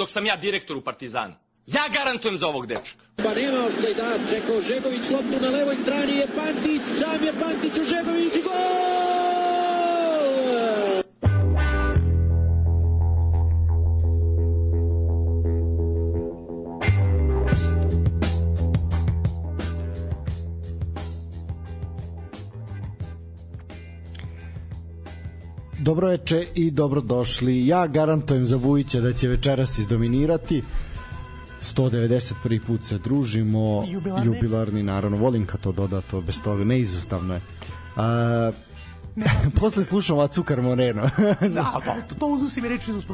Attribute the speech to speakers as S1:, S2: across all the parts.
S1: dok sam ja direktor u Partizanu. Ja garantujem za ovog dečka.
S2: Pa nema se da čeka Žegović loptu na levoj strani je Pantić, sam je Pantić u Žegović i gol!
S3: Dobro veče i dobrodošli. Ja garantujem za Vujića da će večeras izdominirati. 191. put se družimo. Jubilarni, naravno. Volim kad to dodato, bez toga neizostavno je. Posle slušam Cukar Moreno.
S4: To uzasi mi reči iz usta.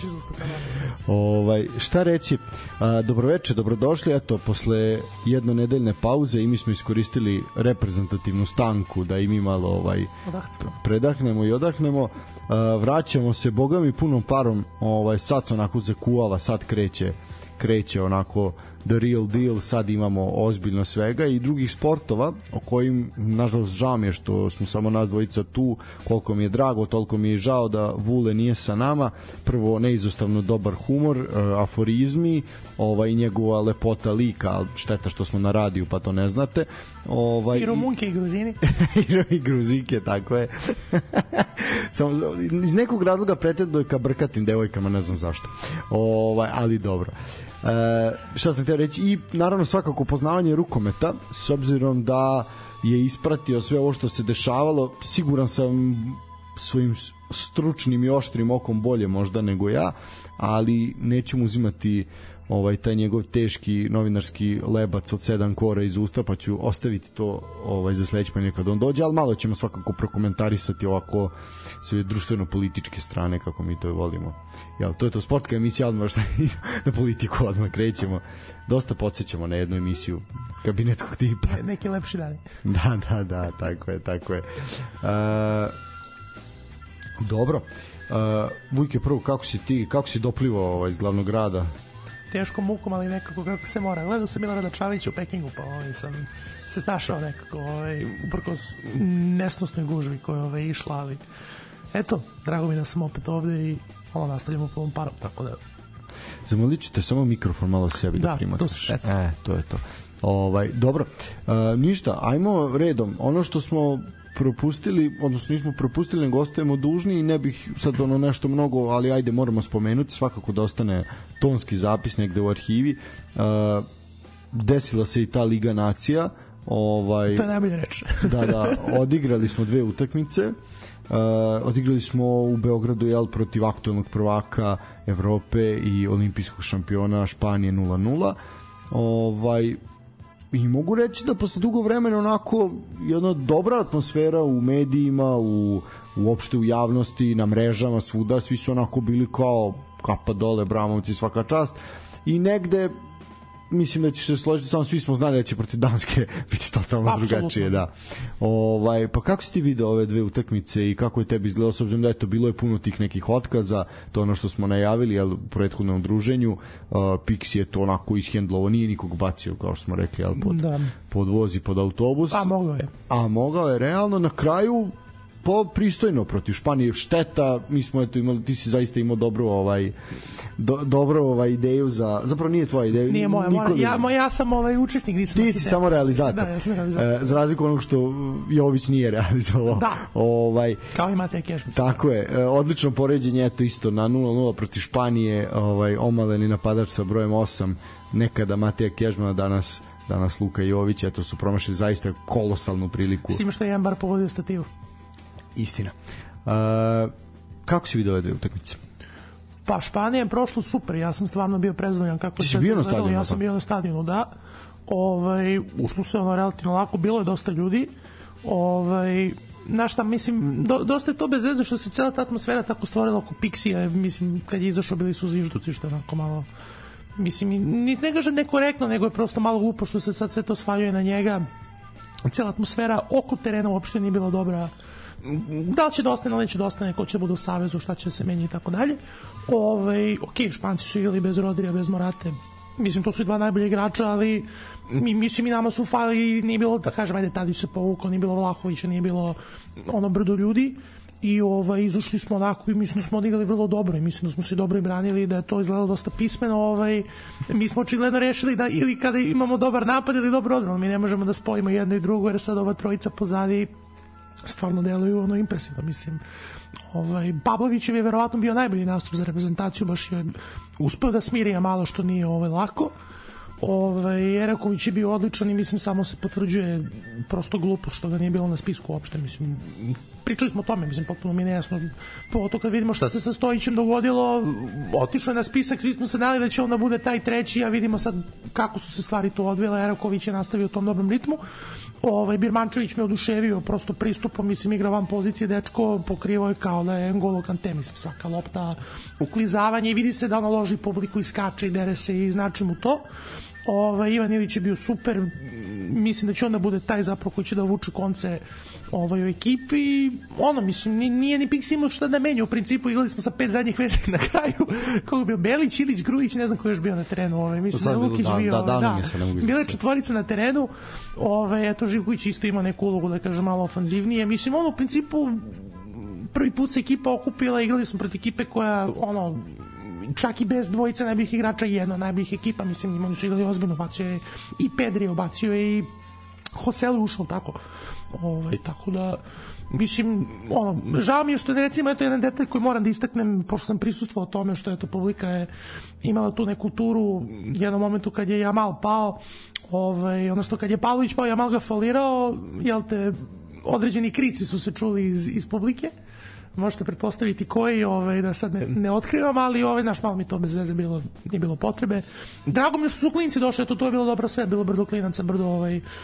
S3: Šta reći? Dobroveče, dobrodošli. Eto, posle jednonedeljne pauze i mi smo iskoristili reprezentativnu stanku da i mi malo predahnemo i odahnemo. Vraćamo se, boga mi, punom parom. Sad se onako zakuvava, sad kreće onako the real deal, sad imamo ozbiljno svega i drugih sportova o kojim, nažalost, žao mi je što smo samo nas dvojica tu. Koliko mi je drago, toliko mi je žao da Vule nije sa nama. Prvo, neizostavno dobar humor, aforizmi, i njegova lepota lika, ali šteta što smo na radiju pa to ne znate.
S4: I Rumunke i Gruzini.
S3: I Gruzinke, tako je. Samo, iz nekog razloga pretenduje ka brkatim devojkama, ne znam zašto. Ali dobro. Šta sam htio reći, i naravno svakako poznavanje rukometa, s obzirom da je ispratio sve ovo što se dešavalo. Siguran sam svojim stručnim i oštrim okom bolje možda nego ja, ali neću mu uzimati taj njegov teški novinarski lebac od 7 kora iz usta, pa ću ostaviti to za sledeći pa nekad on dođe, ali malo ćemo svakako prokomentarisati ovako sve društveno-političke strane, kako mi to volimo. To je to, sportska emisija, odmah šta na politiku odmah krećemo. Dosta podsjećamo na jednu emisiju kabinetskog tipa.
S4: Neki lepši dani.
S3: Da, tako je. Dobro. Vujke, prvo, kako si doplivao iz glavnog grada?
S4: Teškom mukom, ali nekako kako se mora. Gledao sam Milorada Čavića u Pekingu, pa sam se snašao nekako, uprkos nesnosnoj gužvi koja je išla, ali eto, drago mi da sam opet ovde i nastavljamo po ovom parom, tako da...
S3: Zamolit ću te samo mikrofon malo sebi da primakneš. To je to. Dobro, ništa, ajmo redom. Ono što smo propustili, odnosno nismo propustili, nego ostajemo dužni i ne bih sad nešto mnogo, ali ajde, moramo spomenuti, svakako da ostane tonski zapis negde u arhivi. Desila se i ta Liga nacija.
S4: To je najbolje reći.
S3: Da, odigrali smo 2 utakmice. Odigrali smo u Beogradu protiv aktuelnog prvaka Evrope i olimpijskog šampiona Španije 0-0. I mogu reći da posle dugo vremena onako jedna dobra atmosfera u medijima, uopšte u javnosti, na mrežama, svuda, svi su onako bili kao kapa dole, bramovci, svaka čast, i negde mislim da ćeš se složiti, samo svi smo znali da će protiv Danske biti totalno drugačije, da. Pa kako si ti video ove 2 utakmice i kako je tebi izgledalo, s obzirom da bilo je puno tih nekih otkaza, to ono što smo najavili, u prethodnom druženju, Pixi je to onako ishendlovo, nije nikog bacio, kao što smo rekli, pod voz i pod autobus. Mogao je, realno, na kraju pristojno protiv Španije, šteta, mi smo imali, ti si zaista imao dobro ideju zapravo nije tvoja ideja.
S4: Nije moja, ja sam učesnik, nisam.
S3: Ti si samo realizator.
S4: Da, ja sam realizator.
S3: Za razliku onog što Jović nije realizovao.
S4: Da, kao i Matej Kežmić.
S3: Tako je, odlično poređenje, eto isto na 0-0 protiv Španije, omaleni napadač sa brojem 8, nekada Mateja Kežmana, danas Luka Jović, eto su promašili zaista kolosalnu priliku. S
S4: tim što je jedan bar pogodio stativu.
S3: Istina. Kako si vidio ove 2 utakmice?
S4: Pa Španija je prošlo super, ja sam stvarno bio prezadovoljan kako
S3: se bio na stadionu.
S4: Ja sam bio na stadionu, da. Ušlo se relativno lako, bilo je dosta ljudi. Šta mislim, dosta je to bez veze što se cela ta atmosfera tako stvorila oko Pixija, mislim, kad je izašao bili su zvižduci, što je onako malo, mislim, ne kažem nekorektno, nego je prosto malo glupo što se sad sve to svaljuje na njega. Cela atmosfera oko terena uopšte nije bila dobra. Da li će da ostane, ali neće da ostane, ko će bude u savezu, šta će se menjati i tako dalje. Španci su igrali bez Rodrija, bez Morate. Mislim, to su i 2 najbolje igrača, ali mislim i nama su falili, nije bilo, da kažem, ajde, Tadić se povukao, nije bilo Vlahovića, nije bilo brdo ljudi. i izašli smo onako i mislim da smo odigrali vrlo dobro i mislim da smo se dobro i branili i da je to izgledalo dosta pismeno. Mi smo očigledno rešili da ili kada imamo dobar napad ili dobro odbranu, mi ne možemo da spojimo jedno i drugo, jer sad ova trojica pozadi stvarno deluju impresivno. Mislim, Pavlovićev je verovatno bio najbolji nastup za reprezentaciju, baš je uspeo da smiri malo, što nije lako. Eraković je bio odličan i mislim samo se potvrđuje prosto glupo što ga nije bilo na spisku uopšte. Mislim, pričali smo o tome, mislim, potpuno mi nejasno, pogotovo kad vidimo šta se sa Stojićem dogodilo, otišao je na spisak, svi smo se nadali da će on da bude taj treći, a vidimo sad kako su se stvari to odvile. Eraković je nastavio u tom dobrom ritmu. Birmančević me oduševio prosto pristupom, mislim, igra van pozicije, dečko pokrivao je kao da je N'Golo Kante, mislim, svaka lopta, uklizavanje i vidi se da ono loži publiku i skače i dere se i znači mu to. Ivan Ilić je bio super, mislim da će onda bude taj zapravo koji će da vuče konce u ekipi. Mislim, nije ni Pixi imao šta da menja, u principu igrali smo sa 5 zadnjih vezaka na kraju, koga je bio Belić, Ilić, Grujić, ne znam ko je još bio na terenu, mislim da je Lukić bio, bila je četvorica na terenu, eto Živković isto ima neku ulogu, da kažem, malo ofanzivnije, mislim, u principu prvi put se ekipa okupila, igrali smo protiv ekipe koja, čak i bez dvojice najboljih igrača, jedna najboljih ekipa, mislim, imali su igrali ozbiljno, bacio je i Pedri, bacio je i Hoselu ušao, tako da, mislim, žao mi je što je, recimo, eto jedan detalj koji moram da istaknem, pošto sam prisustvovao tome, što eto publika je imala tu neku turu u jednom momentu kad je Jamal pao, odnosno kad je Pavlović pao, Jamal ga faulirao, određeni krici su se čuli iz publike, možete pretpostaviti koji, da sad ne otkrivam, ali naš malo mi to bez veze bilo, nije bilo potrebe. Drago mi je što su klinci došli, to je bilo dobro sve, bilo brdo klinaca, brdo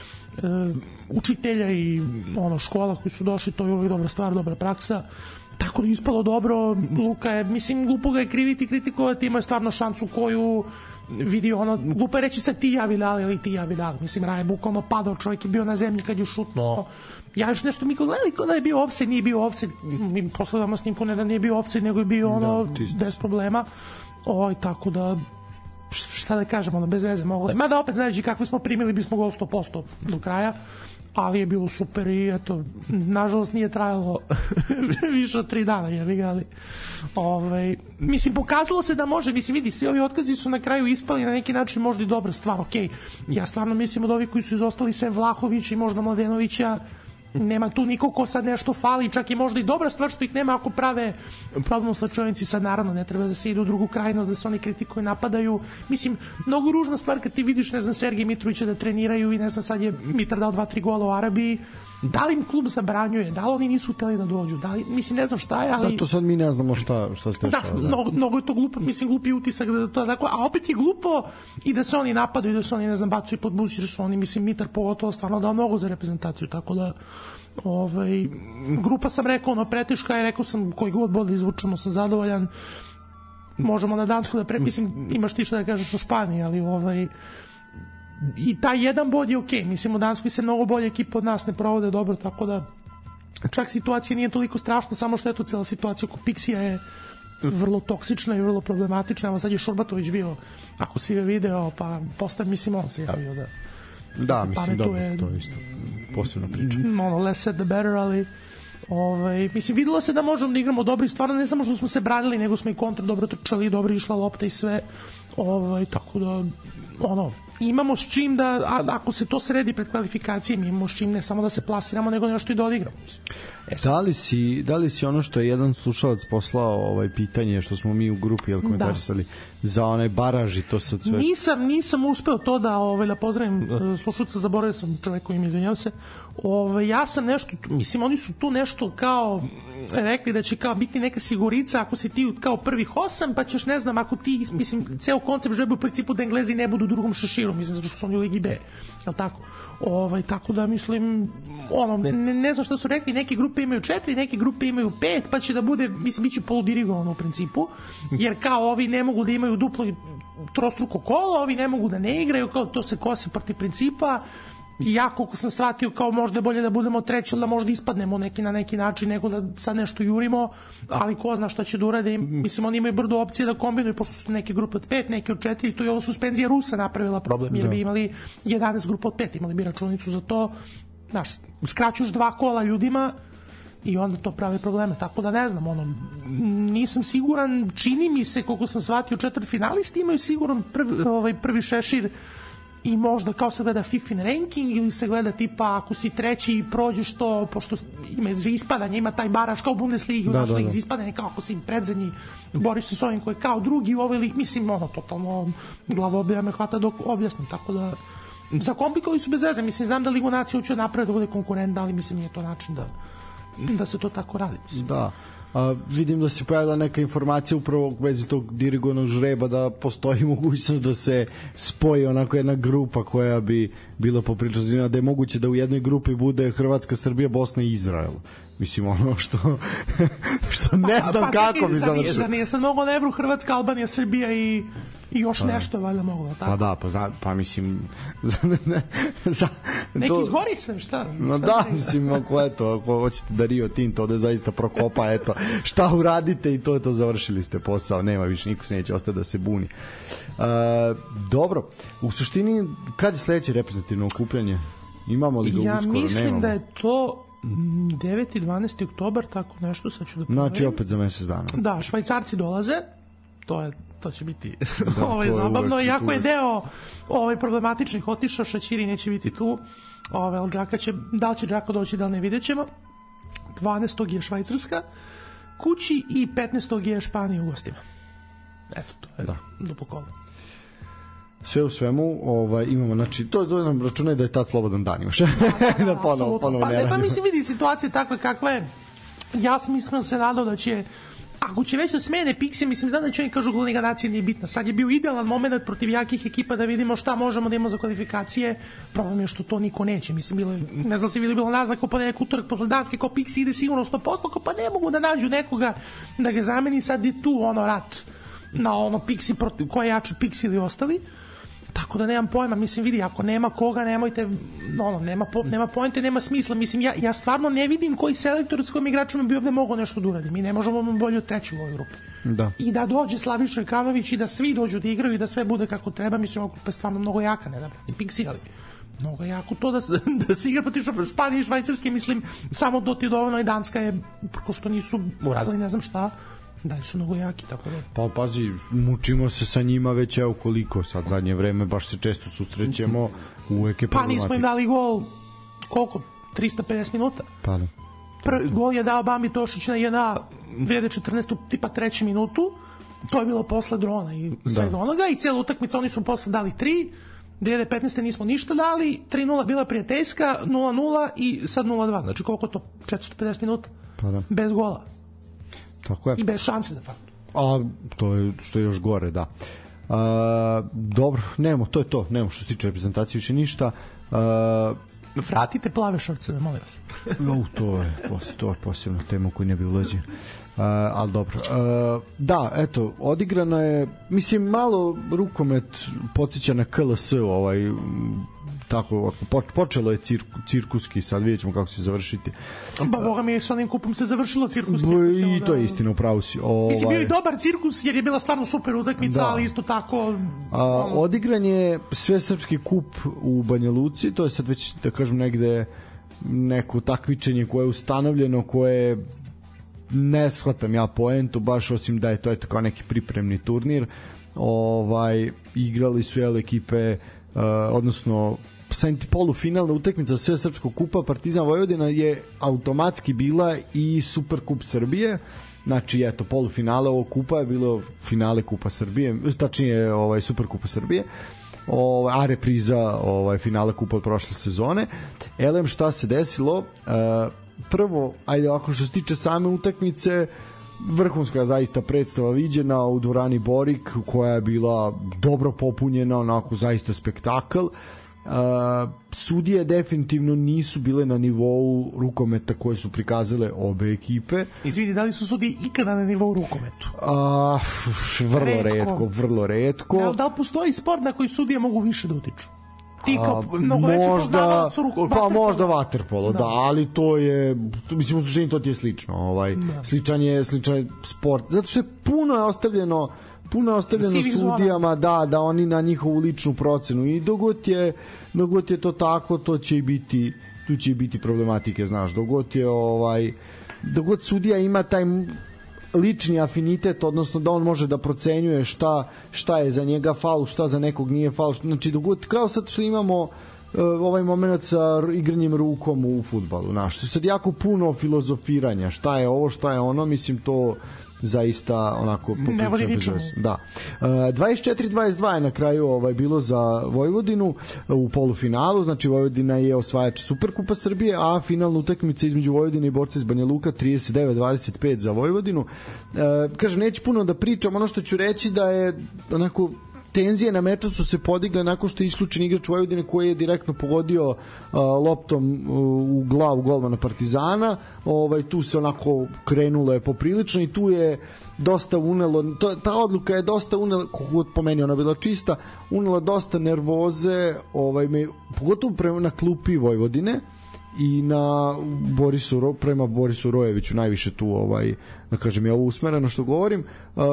S4: učitelja i škola koji su došli, to je uvijek dobra stvar, dobra praksa, tako da je ispalo dobro. Luka je, mislim, glupo ga je kriviti, kritikovati, ima je stvarno šansu koju vidi, glupo je reći sad ti ja Vidal ili ti ja Vidal, mislim, Raje bukvalno padao, čovjek je bio na zemlji kad je šutno. Ja još nešto mi gledali da je bio offside, nije bio offside, mi posledamo snimku, ne da nije bio offside, nego je bio bez problema, tako da šta da kažem, bez veze moglo. Mada opet, znajući kakvi smo primili, bismo gol 100% do kraja, ali je bilo super i eto, nažalost nije trajalo više od 3 dana, ali mislim, pokazalo se da može, mislim, vidi, svi ovi otkazi su na kraju ispali na neki način možda i dobra stvar, okej, ja stvarno mislim od ovih koji su izostali, sem Vlahović i možda Mladenovića, nema tu niko ko sad nešto fali, čak i možda i dobra stvar što ih nema ako prave problem sa čovjenici. Sad naravno ne treba da se ide u drugu krajnost, da se oni kritikuju, napadaju, mislim, mnogo ružna stvar kad ti vidiš, ne znam, Sergej Mitrovića da treniraju i ne znam, sad je Mitar dao 2-3 gola u Arabiji, da li im klub zabranjuje, da li oni nisu hteli da dođu, da li, mislim, ne znam šta je, ali...
S3: Da, to sad mi ne znamo šta se dešava.
S4: Da, mnogo je to glupo, mislim, glupi utisak da to tako, a opet je glupo i da se oni napadaju, da se oni, ne znam, bacuju pod bus, jer su oni, mislim, Mitar pogotovo stvarno dao mnogo za reprezentaciju, tako da grupa sam rekao, preteška je, rekao sam koji god bod izvučemo, sam zadovoljan, možemo na Dansku da mislim, imaš ti što da kažeš o Španiji, ali i taj jedan bod je okej, mislim, u Danskoj se mnogo bolje ekipa od nas ne provode dobro, tako da čak situacija nije toliko strašna, samo što eto, cela situacija oko Pixija je vrlo toksična i vrlo problematična. Evo sad je Šurbatović bio, ako si ga video, pa mislim, on se javio
S3: da mislim, dobro, to je isto posebna priča.
S4: Less said the better, ali mislim, videlo se da možemo da igramo dobro i stvarno ne samo što smo se branili, nego smo i kontra dobro trčali, dobro išla lopta i sve, tako da imamo s čim da, ako se to sredi pred kvalifikacijama, imamo s čim ne samo da se plasiramo, nego nešto i da odigramo.
S3: Da li si ono što je jedan slušalac poslao pitanje što smo mi u grupi komentarisali za onaj baraž i to sad sve?
S4: Nisam uspeo to da pozdravim slušalca, zaboravio sam čovjek koji mi izvinjao se. Ja sam nešto, mislim, oni su tu nešto kao rekli da će kao biti neka sigurica ako si ti kao prvih 8, pa ćeš, ne znam, ako ti, mislim, ceo koncept žebe u principu da Englezi ne budu u drugom šeširu, mislim, zato što su oni u Ligi B, jel tako? Tako da, mislim, ne znam šta su rekli, neke grupe imaju 4, neke grupe imaju 5, pa će da bude, mislim, bit će poludirigovano u principu, jer kao ovi ne mogu da imaju duplo i trostruko kolo, ovi ne mogu da ne igraju, kao to se kosi protiv principa. I ja, koliko sam shvatio, kao možda je bolje da budemo treći, ili da možda ispadnemo na neki način, nego da sad nešto jurimo, ali ko zna šta će da urade. Mislim, oni imaju brdo opcije da kombinuju, pošto su neke grupe od 5, neke od 4, to je ovo suspenzija Rusa napravila problem, jer bi imali 11 grupa od 5, imali bi računicu za to, znaš, skraćuš 2 kola ljudima, i onda to pravi probleme, tako da ne znam, nisam siguran, čini mi se, koliko sam shvatio, četvrtfinalisti imaju siguran prvi šešir i možda kao se gleda FIFIN ranking ili se gleda tipa ako si treći i prođeš to, pošto ima za ispadanje, ima taj baraž kao u Bundesligi, za ispadanje, kao ako si predzadnji, boriš se s ovim koji je kao drugi u ovoj ligi, mislim, totalno glavoblja me hvata dok objasnim, tako da zakomplikovali su bez veze, mislim, znam da Ligu nacija hoće napraviti da bude konkurent, ali mislim nije to način da se to tako radi, mislim.
S3: Da. Vidim da se pojavila neka informacija upravo u vezi tog dirigovanog žreba, da postoji mogućnost da se spoji onako jedna grupa koja bi bila poprilično zanimljiva, da je moguće da u jednoj grupi bude Hrvatska, Srbija, Bosna i Izrael. Mislim, ono što ne znam kako bi završilo.
S4: Zar nije sad mogo na Evru Hrvatska, Albanija, Srbija i još nešto je valjda moglo, tako?
S3: Pa da, pa mislim
S4: neki izgori sve, šta?
S3: No da, mislim, ako hoćete da Rio Tinto ovde zaista prokopa, eto, šta uradite i to je to, završili ste posao, nema više, niko se neće ostati da se buni. Dobro, u suštini, kad je sledeće reprezentativno okupljanje? Imamo li ga uskoro?
S4: Ja mislim da je to 9. i 12. oktobar, tako nešto, sad ću da provjerim.
S3: Znači opet za mesec dana.
S4: Da, Švajcarci dolaze, to će biti zabavno, iako je deo problematičnih otišao, Šaćiri neće biti tu, da li će Džaka doći, da li ne, vidjet ćemo. 12. je Švajcarska kući i 15. je Španija u gostima. Eto, to je dupo kolo.
S3: Sve u svemu, imamo, znači, to nam računaj da je tad slobodan dan, imaš. Da ponovo ne radimo.
S4: Pa mislim, vidi, situacija takva kakva je. Ja sam iskreno se nadao da će, ako će već da smene Pixi, mislim, znam da će oni kažu Liga nacije nije bitna. Sad je bio idealan moment protiv jakih ekipa da vidimo šta možemo da imamo za kvalifikacije. Problem je što to niko neće. Mislim, ne znam se bilo naznako pa nekak utorak posle Danske ko Pixi ide sigurno 100%, pa ne mogu da nađu nekoga da ga zameni. Sad je tu rat na Pixi protiv ko je jači, Pixi ili ostali. Tako da nemam pojma, mislim, vidi, ako nema koga, nemojte, nema poente, nema smisla, mislim, ja stvarno ne vidim koji selektor s kojim igračima bi ovde mogao nešto da uradi, mi ne možemo bolje od trećeg u ovoj grupi.
S3: Da.
S4: I da dođe Slaviša Jokanović i da svi dođu da igraju i da sve bude kako treba, mislim, ova grupa je stvarno mnogo jaka, ne da brani Pixi, ali mnogo jako to da se igra protiv Španije i Švajcarske, mislim, samo do ti dovoljno i Danska je, preko što nisu uradili ne znam šta, da li su mnogo jaki, tako da.
S3: Pa pazi, mučimo se sa njima već evo koliko sad zadnje vreme, baš se često susrećemo, uvek je
S4: problematično. Pa nismo im dali gol koliko? 350 minuta?
S3: Pa da.
S4: Prvi gol je dao Bambi Tošić na 2014. tipa 3. minutu, to je bilo posle drona i svega onoga i cijela utakmica oni su posle dali 3, 2015. nismo ništa dali, 3-0 bila prijateljska, 0-0 i sad 0-2, znači koliko to? 450 minuta?
S3: Pa da.
S4: Bez gola.
S3: Tako je.
S4: I bez šanse de facto.
S3: A to je što je još gore, da. Dobro, nemamo, to je to. Nemamo što se tiče reprezentacije više ništa.
S4: Vratite plave šorceve, molim vas.
S3: To je posebna tema koju ne bi ulazio. Ali dobro. Da, eto, odigrana je, mislim, malo rukomet podsjeća na KLS, tako, počelo je cirkuski, sad vidjet ćemo kako će završiti.
S4: Ba, boga mi je s onim kupom se završilo cirkuski.
S3: I to je istina, upravo si.
S4: Mislim, bio je dobar cirkus jer je bila stvarno super utakmica, ali isto tako...
S3: Odigran je sve srpski kup u Banja Luci, to je sad već, da kažem, negde neko takmičenje koje je ustanovljeno, koje ne shvatam ja poentu, baš osim da je to kao neki pripremni turnir. Igrali su ekipe, odnosno polufinalna utakmica sve srpskog kupa Partizan Vojvodina je automatski bila i Superkup Srbije. Znači, eto, polufinale ovog kupa je bilo finale Kupa Srbije, tačnije Superkupa Srbije, a repriza finale kupa od prošle sezone. Elem, šta se desilo? Prvo, ajde ovako, što se tiče same utakmice, vrhunska zaista predstava viđena u dvorani Borik, koja je bila dobro popunjena, onako zaista spektakl. Sudije definitivno nisu bile na nivou rukometa koje su prikazale obe ekipe.
S4: Izvini, da li su sudije ikada na nivou rukometu?
S3: Vrlo retko.
S4: Da li postoji sport na koji sudije mogu više da utiču? Ti kao mnogo veće poznavac su
S3: pa možda vaterpolo, da, ali to je, mislim, u suštini to ti je slično, sličan je sport, zato što je puno ostavljeno sudijama, da oni na njihovu ličnu procenu, i dogod je to tako, to će i biti tu će biti problematike, znaš, dogod sudija ima taj lični afinitet, odnosno da on može da procenjuje šta je za njega faul, šta za nekog nije faul, znači dogod, kao sad što imamo ovaj moment sa igranjem rukom u fudbalu, znaš, sad jako puno filozofiranja, šta je ovo, šta je ono, mislim to zaista onako poprično bezveze. Da. 24-22 je na kraju bilo za Vojvodinu u polufinalu, znači Vojvodina je osvajač Superkupa Srbije, a finalna utakmica između Vojvodine i Borca iz Banja Luka 39-25 za Vojvodinu. Kažem, neću puno da pričam, ono što ću reći da je onako tenzije na meču su se podigle nakon što je isključen igrač Vojvodine koji je direktno pogodio loptom u glavu golmana Partizana. Tu se onako krenulo je poprilično i tu je dosta unelo, ta odluka je dosta unela, kogod po meni ona bila čista, unela dosta nervoze, pogotovo na klupi Vojvodine i na prema Borisu Rojeviću najviše tu, da kažem, je ovo usmereno što govorim.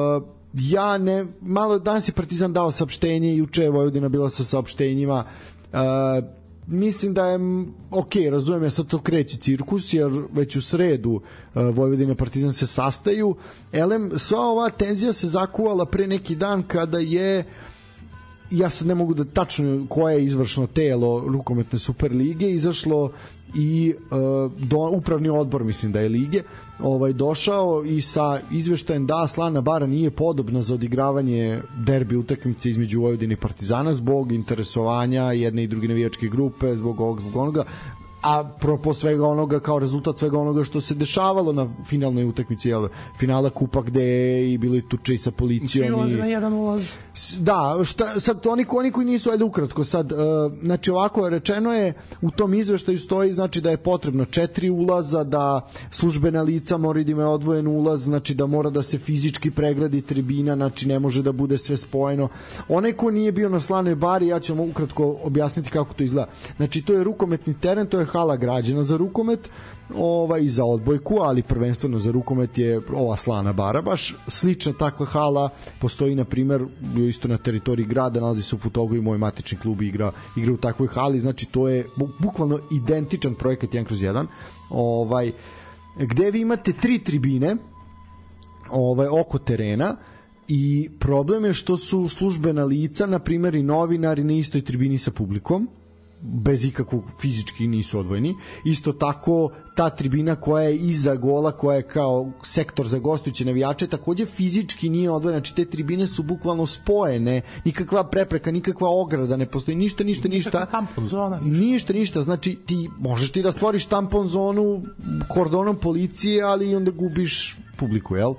S3: Malo danas je Partizan dao saopštenje, juče je Vojvodina bila sa saopštenjima, mislim da je razumijem ja sad to kreće cirkus, jer već u sredu Vojvodina i Partizan se sastaju. Sva ova tenzija se zakuvala pre neki dan kada je, ja sad ne mogu da tačno koje je izvršno telo rukometne Superlige, izašlo i upravni odbor, mislim da je lige, došao i sa izveštajem da Slana Bara nije podobna za odigravanje derbi utakmice između Vojvodine i Partizana zbog interesovanja jedne i druge navijačke grupe, zbog ovog, zbog onoga, a propo svega onoga, kao rezultat svega onoga što se dešavalo na finalnoj utakmici finala kupa, gde je i bili tuče i sa policijom
S4: i svi ulaze na jedan ulaz.
S3: Da, sad oni koji nisu, ajde ukratko sad, znači ovako rečeno je u tom izveštaju stoji, znači da je potrebno 4 ulaza, da službena lica moraju da imaju odvojen ulaz, znači da mora da se fizički pregradi tribina, znači ne može da bude sve spojeno. Onaj ko nije bio na Slanoj Bari, ja ću vam ukratko objasniti kako to izgleda. Znači to je rukometni teren, to je hala građena za rukomet, i za odbojku, ali prvenstveno za rukomet je ova Slana Bara. Baš slična takva hala postoji, na primer, isto na teritoriji grada, nalazi se u Futogu i moj matični klub igra u takvoj hali, znači to je bukvalno identičan projekat 1/1, gde vi imate 3 tribine oko terena, i problem je što su službena lica, na primer i novinari, na istoj tribini sa publikom, bez ikakvog, fizički nisu odvojeni. Isto tako ta tribina koja je iza gola, koja je kao sektor za gostujuće navijače, takođe fizički nije odvojena, znači te tribine su bukvalno spojene, nikakva prepreka, nikakva ograda ne postoji, ništa.
S4: Tampon zona,
S3: ništa, znači ti možeš da stvoriš tampon zonu kordonom policije, ali onda gubiš publiku, jel?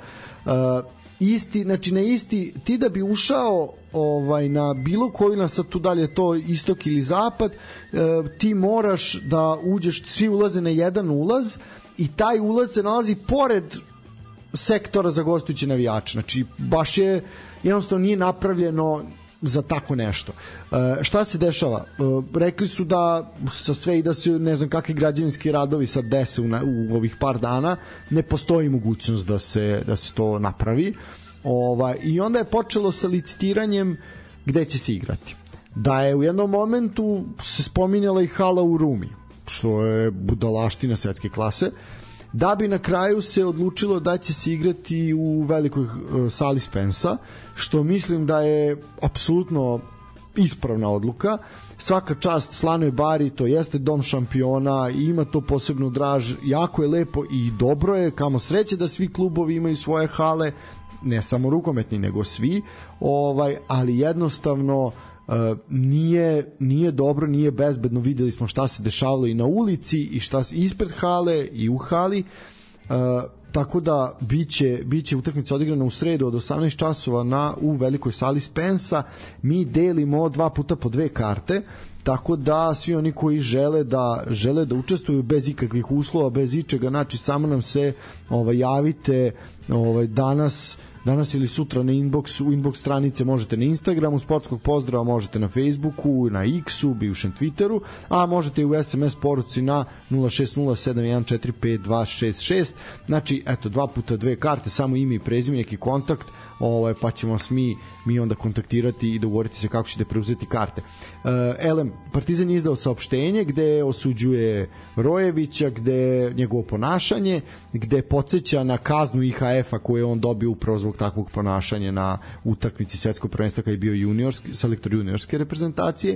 S3: Ti da bi ušao na bilo koju, na sad tu dalje to istok ili zapad, ti moraš da uđeš, svi ulaze na jedan ulaz i taj ulaz se nalazi pored sektora za gostujuće navijače, znači baš je, jednostavno nije napravljeno za tako nešto. Šta se dešava? Rekli su da sa sve i da se ne znam kakvi građevinski radovi sad dese u ovih par dana, ne postoji mogućnost da se to napravi. I onda je počelo sa licitiranjem gde će se igrati. Da je u jednom momentu se spominjala i hala u Rumi, što je budalaština svetske klase, da bi na kraju se odlučilo da će se igrati u velikoj sali Spensa, što mislim da je apsolutno ispravna odluka. Svaka čast Slanoj Bari, to jeste dom šampiona i ima to posebnu draž, jako je lepo i dobro je, kamo sreće da svi klubovi imaju svoje hale, ne samo rukometni nego svi, ali jednostavno nije dobro, nije bezbedno. Videli smo šta se dešavalo i na ulici i šta ispred hale i u hali, tako da biće utakmica odigrana u sredu od 18 časova u velikoj sali Spensa. Mi delimo 2 puta po 2 karte, tako da svi oni koji žele da učestvuju bez ikakvih uslova, bez ičega, znači samo nam se javite danas danas ili sutra na inbox stranice, možete na Instagramu Sportskog pozdrava, možete na Facebooku, na X-u, bivšem Twitteru, a možete i u SMS poruci na 06071452266. Znači, eto, 2x2 karte, samo ime i prezime, neki kontakt, pa ćemo vas mi onda kontaktirati i dogovoriti se kako ćete preuzeti karte. Elem, Partizan je izdao saopštenje gde osuđuje Rojevića, gde njegovo ponašanje, gde podsjeća na kaznu IHF-a koju je on dobio upravo zbog takvog ponašanja na utakmici svetskog prvenstva kada je bio selektor juniorske reprezentacije.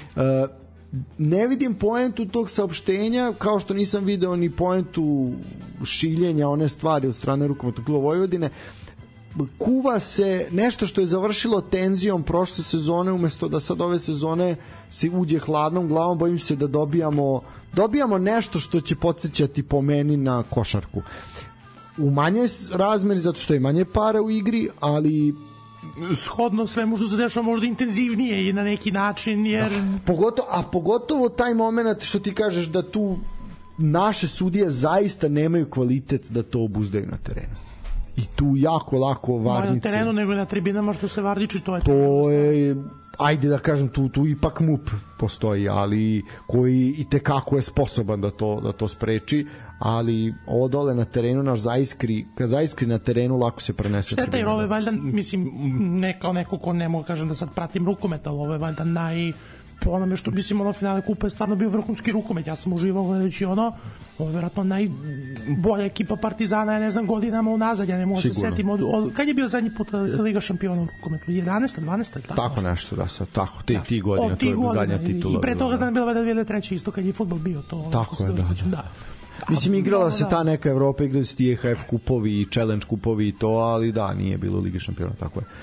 S3: Ne vidim poentu tog saopštenja, kao što nisam video ni poentu šiljenja one stvari od strane Rukometnog kluba Vojvodine. Kuva se nešto što je završilo tenzijom prošle sezone, umesto da sad ove sezone se uđe hladnom glavom. Bojim se da dobijamo nešto što će podsjećati po meni na košarku u manjoj razmeri, zato što je manje para u igri, ali
S4: shodno svemu što se dešava možda intenzivnije i na neki način, jer
S3: pogotovo taj moment što ti kažeš da tu naše sudije zaista nemaju kvalitet da to obuzdaju na terenu. I tu jako lako varnice.
S4: Na terenu nego i na tribinama što se varniči, to
S3: je ajde da kažem, tu ipak MUP postoji, ali koji i tekako je sposoban da to spreči, ali ovo dole na terenu naš kad zaiskri na terenu lako se prenese.
S4: Šteta, jer ovo je valjda, mislim, neko ko ne mogu kažem da sad pratim rukomet, ali ovo je valjda po onome što, mislim, ono finale kupa je stvarno bio vrhunski rukomet, ja sam uživao gledajući ovo je vjerojatno najbolja ekipa Partizana, ja ne znam, godinama unazad, ja ne mogu se setim kad je bio zadnji put Liga šampiona u rukometu, 11. 12.
S3: tako nešto, da sad, tako, ti godina, to je zadnja titula.
S4: I pre toga znam bila 2003. isto kad je fudbal bio to.
S3: Tako je, da. Mislim, igrala se ta neka Evropa, igrali su ti EHF kupovi i Challenge kupovi i to, ali da, nije bilo Lige šampiona, tako je.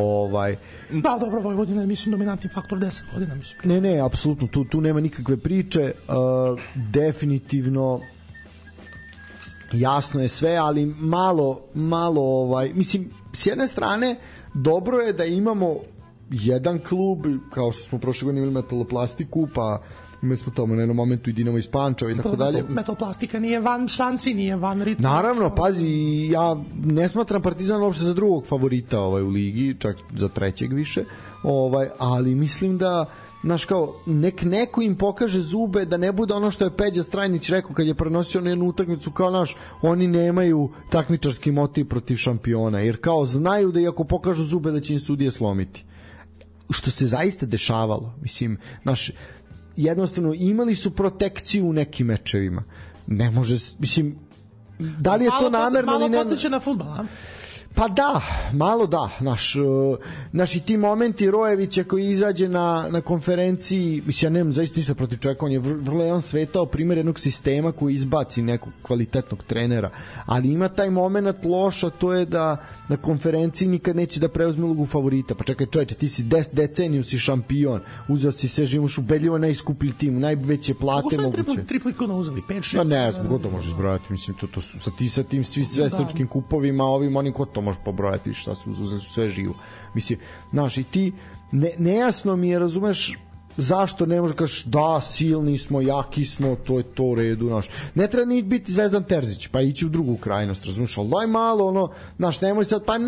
S4: Da, dobro, Vojvodina je, mislim, dominantni faktor 10 godina, mislim.
S3: Ne, apsolutno, tu nema nikakve priče, definitivno jasno je sve, ali malo, mislim, s jedne strane, dobro je da imamo jedan klub, kao što smo prošle godine imali Metaloplastiku, pa imali smo tamo na jednom momentu i Dinamo iz Pančeva i tako dalje.
S4: Metoplastika nije van šansi, nije van ritma.
S3: Naravno, pazi, ja ne smatram Partizan uopšte za drugog favorita u ligi, čak za trećeg više, ali mislim da neko im pokaže zube, da ne bude ono što je Peđa Strajnić rekao kad je prenosio na jednu utakmicu, kao oni nemaju takmičarski motiv protiv šampiona, jer kao znaju da iako pokažu zube da će im sudije slomiti. Što se zaista dešavalo, mislim, jednostavno imali su protekciju u nekim mečevima. Ne može, mislim, da li je to namerno ili ne?
S4: Malo podsjeća na fudbal, a?
S3: Pa da, malo da, naši ti momenti Rojevića koji izađe na konferenciji, mislim, ja nemam zaista ništa protiv čovjeka, on je vrlo jedan svetao primjer jednog sistema koji izbaci nekog kvalitetnog trenera, ali ima taj moment loša, to je da na konferenciji nikad neće da preuzme ulogu favorita. Pa čekaj čovječe, ti si 10 deceniju si šampion, uzeo si sve, živuš ubedljivo najskuplji tim, najveće plate moguće.
S4: Mogu sam tripli kuna uzeli, 5-6?
S3: Ne znam, god to može izbrojati, mislim, to su sa tim sve srpskim kupovima, onim ko to može pobrojati, šta su uzeli, su sve živo. Mislim, i ti, nejasno mi je, razumeš, zašto ne može kažeš da, silni smo, jaki smo, to je to u redu, ne treba ni biti Zvezdan Terzić, pa ići u drugu krajnost, razumeš, ali daj malo, nemoj sad, pa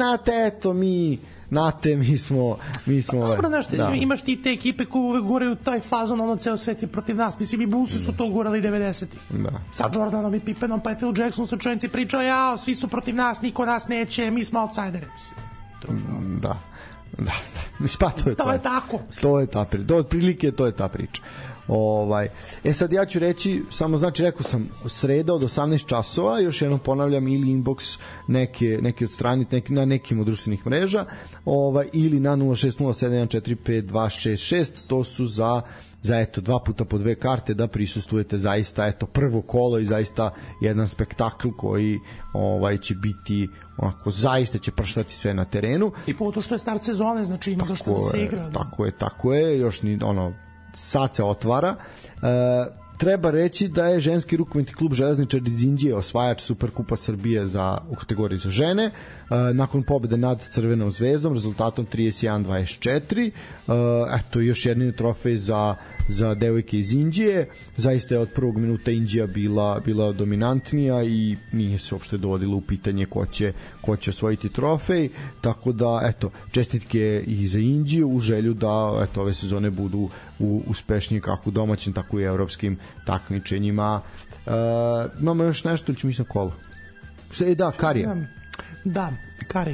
S3: mi smo
S4: dobro, imaš ti te ekipe koje uvek goraju taj fazon, ceo svet je protiv nas, mislim, i Bullsi su to gorali 90-ih. Sa Jordanom i Pippenom, pa je Phil Jackson sa čovjeci pričao, svi su protiv nas, niko nas neće, mi smo outsideri, mislim.
S3: Da, to je
S4: tako.
S3: To je ta priča, otprilike to je ta priča. Sad ja ću reći, samo rekao sam sreda od 18 časova, još jednom ponavljam, ili inbox neke od strani na nekim od društvenih mreža, ili na 0607145266, to su za eto 2 puta po 2 karte da prisustujete zaista eto prvo kolo i zaista jedan spektakl koji će biti onako, zaista će prštati sve na terenu.
S4: I po to što je start sezone, znači ima zašto da se igra.
S3: Tako je, još ni sad se otvara. treba reći da je ženski rukometni klub Železničar iz Inđije osvajač Superkupa Srbije u kategoriji za žene, nakon pobede nad Crvenom zvezdom rezultatom 31-24. Eto, još jedni trofej za devojke iz Inđije. Zaista je od prvog minuta Inđija bila dominantnija i nije se uopšte dovodilo u pitanje ko će osvojiti trofej, tako da eto, čestitke i za Inđiju u želju da eto, ove sezone budu uspešnije kako u domaćim, tako i evropskim takmičenjima. Imamo još nešto ili ćemo ići na kolo? Da, Karija.
S4: Da, Kari.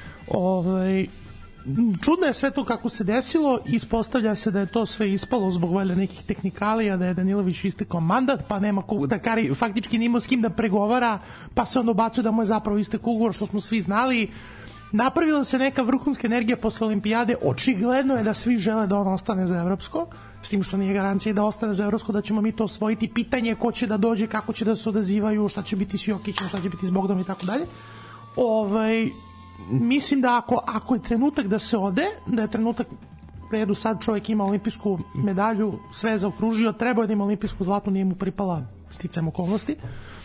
S4: Čudno je sve to kako se desilo, ispostavlja se da je to sve ispalo zbog valjda nekih tehnikalija, da je Danilović istekao mandat, pa nema da Kari faktički nimao s kim da pregovara, pa se onda bacuje da mu je zapravo istekao ugovor, što smo svi znali. Napravila se neka vrhunska energija posle olimpijade, očigledno je da svi žele da on ostane za evropsko, s tim što nije garancija da ostane za evropsko, da ćemo mi to osvojiti, pitanje ko će da dođe, kako će da se odazivaju, šta će biti s Jokićem, šta će biti s Bogdanom i tako dalje. Mislim da ako je trenutak da se ode, da je trenutak u redu, sad čovjek ima olimpijsku medalju, sve je zaokružio, trebao je da ima olimpijsku zlatnu, nije mu pripala sticajem okolnosti.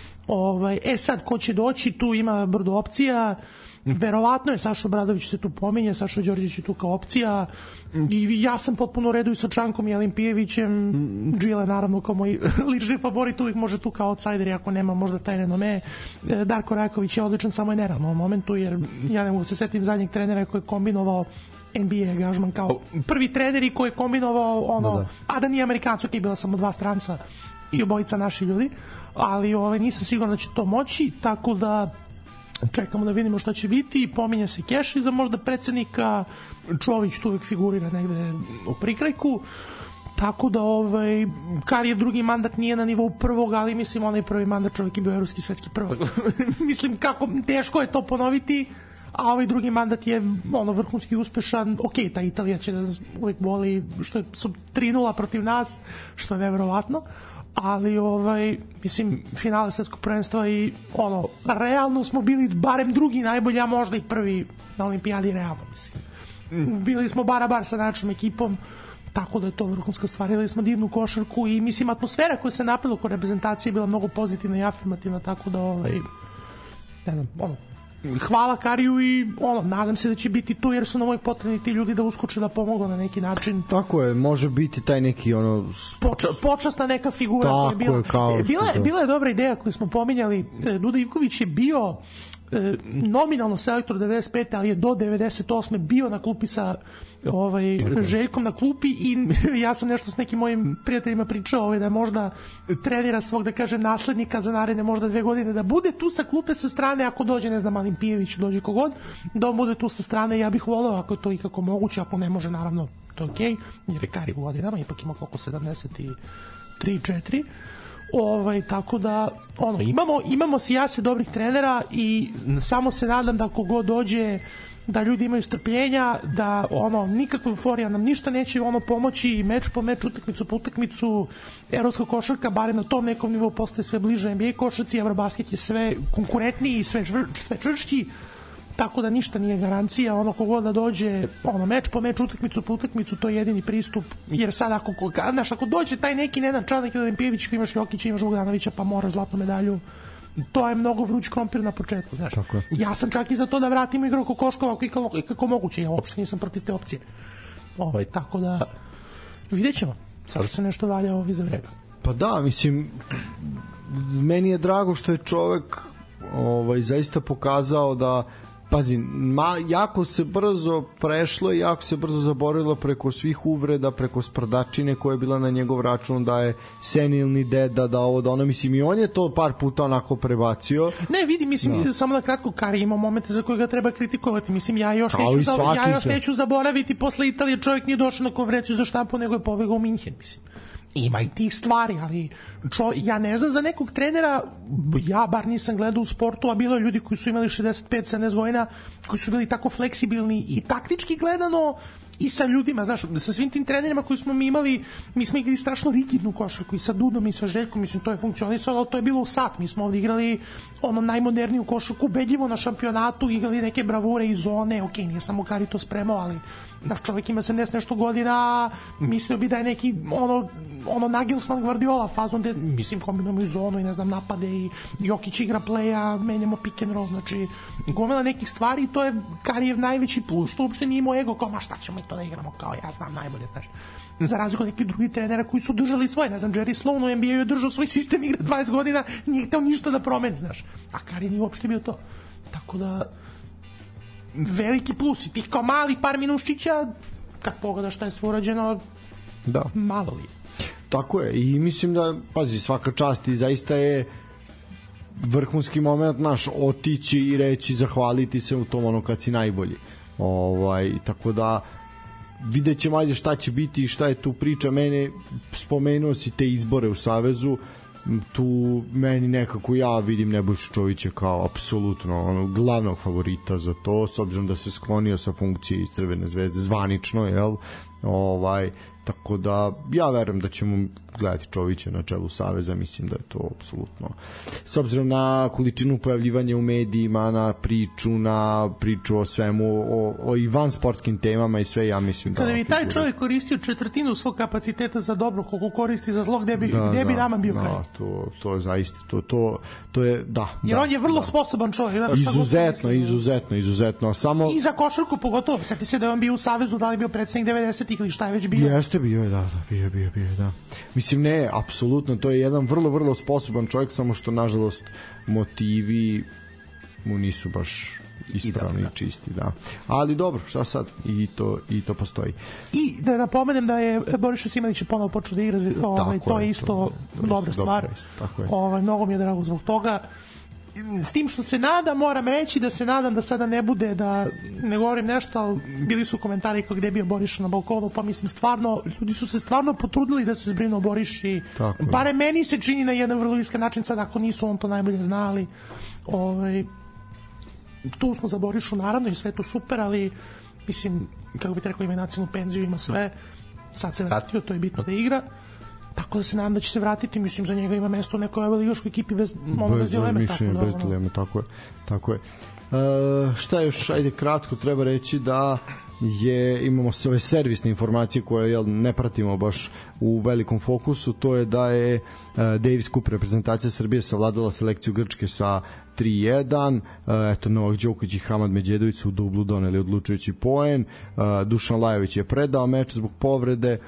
S4: Sad ko će doći, tu ima brdo opcija, verovatno je Saša Obradović se tu pominje, Saša Đorđević je tu kao opcija i ja sam potpuno u redu i sa Čankom i Olimpijevićem. Džile naravno kao moj lični favorit, uvijek može tu kao outsider, ako nema možda taj renome. Darko Rajaković je odličan, samo je nerealno u ovom momentu, jer ja ne mogu se setim zadnjeg trenera koji je kombinovao NBA angažman kao prvi trener i koji je kombinovao a da nije Amerikanac, ok, bila samo 2 stranca i obojica naši ljudi, ali nisam siguran da će to moći, tako da čekamo da vidimo šta će biti. Pominje se Keši za možda predsednika, Čović tu uvijek figurira negde u prikrajku, tako da Karijev drugi mandat nije na nivou prvog, ali mislim onaj prvi mandat čovjek je bio evropski svetski prvog. Mislim kako teško je to ponoviti, a ovaj drugi mandat je vrhunski uspešan. Ok, ta Italija će nas uvijek boli što su 3-0 protiv nas, što je nevjerovatno, ali mislim finale svetskog prvenstva i realno smo bili barem drugi najbolji, a možda i prvi na olimpijadi, realno mislim. Bili smo bar sa našom ekipom, tako da je to vrhunska stvar. Imali smo divnu košarku i mislim atmosfera koja se napravila oko reprezentacije je bila mnogo pozitivna i afirmativna, tako da ne znam, hvala Kariju i nadam se da će biti tu, jer su na moj potrebni ti ljudi da uskoče da pomogu na neki način.
S3: Tako je, može biti taj neki
S4: počasna neka figura.
S3: Tako je, kao
S4: bila je dobra ideja koju smo pominjali. Duda Ivković je bio nominalno selektor 95. ali je do 98. bio na klupi sa Željkom na klupi i ja sam nešto s nekim mojim prijateljima pričao da je možda trenira svog, da kažem, naslednika za naredne možda 2 godine, da bude tu sa klupe sa strane, ako dođe, ne znam, Olimpijević, dođe kogod, da on bude tu sa strane. Ja bih voleo ako je to ikako moguće, ako ne može, naravno, to je okej, jer je Kari u godinama, ipak ima koliko 73-4. Tako da imamo sijase dobrih trenera i samo se nadam da kogod dođe da ljudi imaju strpljenja, da nikakva euforija nam ništa neće pomoći, meč po meč, utakmicu po utakmicu, evropska košarka barem na tom nekom nivou postaje sve bliže NBA košarci, Eurobasket je sve konkurentniji i sve čvršći, tako da ništa nije garancija. Kogod da dođe, meč po meč, utakmicu po utakmicu, to je jedini pristup, jer sad ako dođe taj neki Nenad Čanak ili Olimpijević, koji imaš Jokića, imaš Bogdanovića, pa moraš zlatnu medalju, to je mnogo vruć krompir na početku, znaš. Ja sam čak i za to da vratimo igru Kokoškova kako moguće, ja uopšte nisam protiv te opcije. Tako da vidjet ćemo, sad se nešto valja za vreme.
S3: Pa da, mislim, meni je drago što je čovek zaista pokazao da, pazi, jako se brzo prešlo i jako se brzo zaboravilo preko svih uvreda, preko sprdačine koja je bila na njegov račun, da je senilni deda, da ovo, da ono, mislim, i on je to par puta onako prebacio.
S4: Ne, vidi, mislim, samo da kratko, Kari ima momente za koje ga treba kritikovati, mislim, ja još neću zaboraviti, posle Italije čovjek nije došao na konferenciju za štampu, nego je pobegao u Minhen, mislim. Ima i tih stvari, ali ja ne znam za nekog trenera, ja bar nisam gledao u sportu, a bilo je ljudi koji su imali 65-70 godina, koji su bili tako fleksibilni i taktički gledano i sa ljudima, znaš, sa svim tim trenerima koji smo mi imali, mi smo igrali strašno rigidnu košarku i sa Dudom i sa Željkom, mislim, to je funkcionisalo, to je bilo u sat, mi smo ovdje igrali ono najmoderniju košarku, ubedljivo na šampionatu, igrali neke bravure i zone, ok, nije samo Kari to spremao, ali naš čovjek ima 70 nešto godina, mislio bi da je neki ono Nagelsmann Guardiola fazon, gde, mislim, kombinujemo i zonu i ne znam, napade i Jokić igra playa, menjamo pick and roll, znači gomila nekih stvari i to je Karijev najveći plus, što uopšte nije imao ego kao, ma šta ćemo mi to da igramo, kao ja znam najbolje, znaš, za razliku od nekih drugih trenera koji su držali svoje, ne znam, Jerry Sloan u NBA je držao svoj sistem igre 20 godina, nije hteo ništa da promeni, znaš, a Kari nije uopšte bio to, tako da veliki plus i tih kao mali par minuščića kad pogledaš šta je sve urađeno,
S3: da,
S4: malo li.
S3: Tako je, i mislim da, pazi, svaka čast i zaista je vrhunski moment naš otići i reći, zahvaliti se u tom ono kad si najbolji. Tako da vidjet ćemo ajde šta će biti i šta je tu priča. Mene, spomenuo si te izbore u Savezu, tu meni nekako ja vidim Nebojšu Čovića kao apsolutno glavnog favorita za to, s obzirom da se sklonio sa funkcije iz Crvene zvezde zvanično, jel? Tako da ja verujem da ćemo gledati Čovića na čelu Saveza, mislim da je to apsolutno, s obzirom na količinu pojavljivanja u medijima, na priču o svemu, o i van sportskim temama i sve, ja mislim da...
S4: Kada bi taj čovjek koristio četvrtinu svog kapaciteta za dobro, koliko koristi za zlo, gde bi nama bio kraj?
S3: Da, to je zaista, to je, da.
S4: Jer on je vrlo sposoban čovjek.
S3: Izuzetno. Samo...
S4: I za košarku pogotovo, sjeti se da je on bio u Savezu, da li je bio predsednik 90-ih ili šta je već bio?
S3: Jeste, bio je, da. Mislim, ne, apsolutno, to je jedan vrlo, vrlo sposoban čovjek, samo što, nažalost, motivi mu nisu baš ispravni i čisti, da. Ali dobro, šta sad? I to postoji.
S4: I da napomenem da je Boriša Simanić ponovo počeo da igra, to je isto dobra stvar. Mnogo mi je drago zbog toga. S tim što se nadam, moram reći da se nadam da sada ne bude, da ne govorim nešto, ali bili su komentari gde je bio Boriša na balkonu, pa mislim stvarno, ljudi su se stvarno potrudili da se zbrinu o Boriši, bare meni se čini na jedan vrlo iskren način, sad ako nisu on to najbolje znali, tu smo za Borišu naravno i sve to super, ali mislim, kako bi rekao, ima nacionalnu penziju, ima sve, sad se vratio, to je bitno da igra, tako da se nadam da će se vratiti, mislim, za njega ima mesto u nekoj ligaškoj ekipi bez dileme,
S3: tako je. Šta još, ajde kratko treba reći da imamo sve servisne informacije koje ne pratimo baš u velikom fokusu, to je da je Davis Cup reprezentacija Srbije savladala selekciju Grčke sa 3-1, Novak Đoković i Hamad Međedović su u dublu doneli odlučujući poen, Dušan Lajović je predao meč zbog povrede,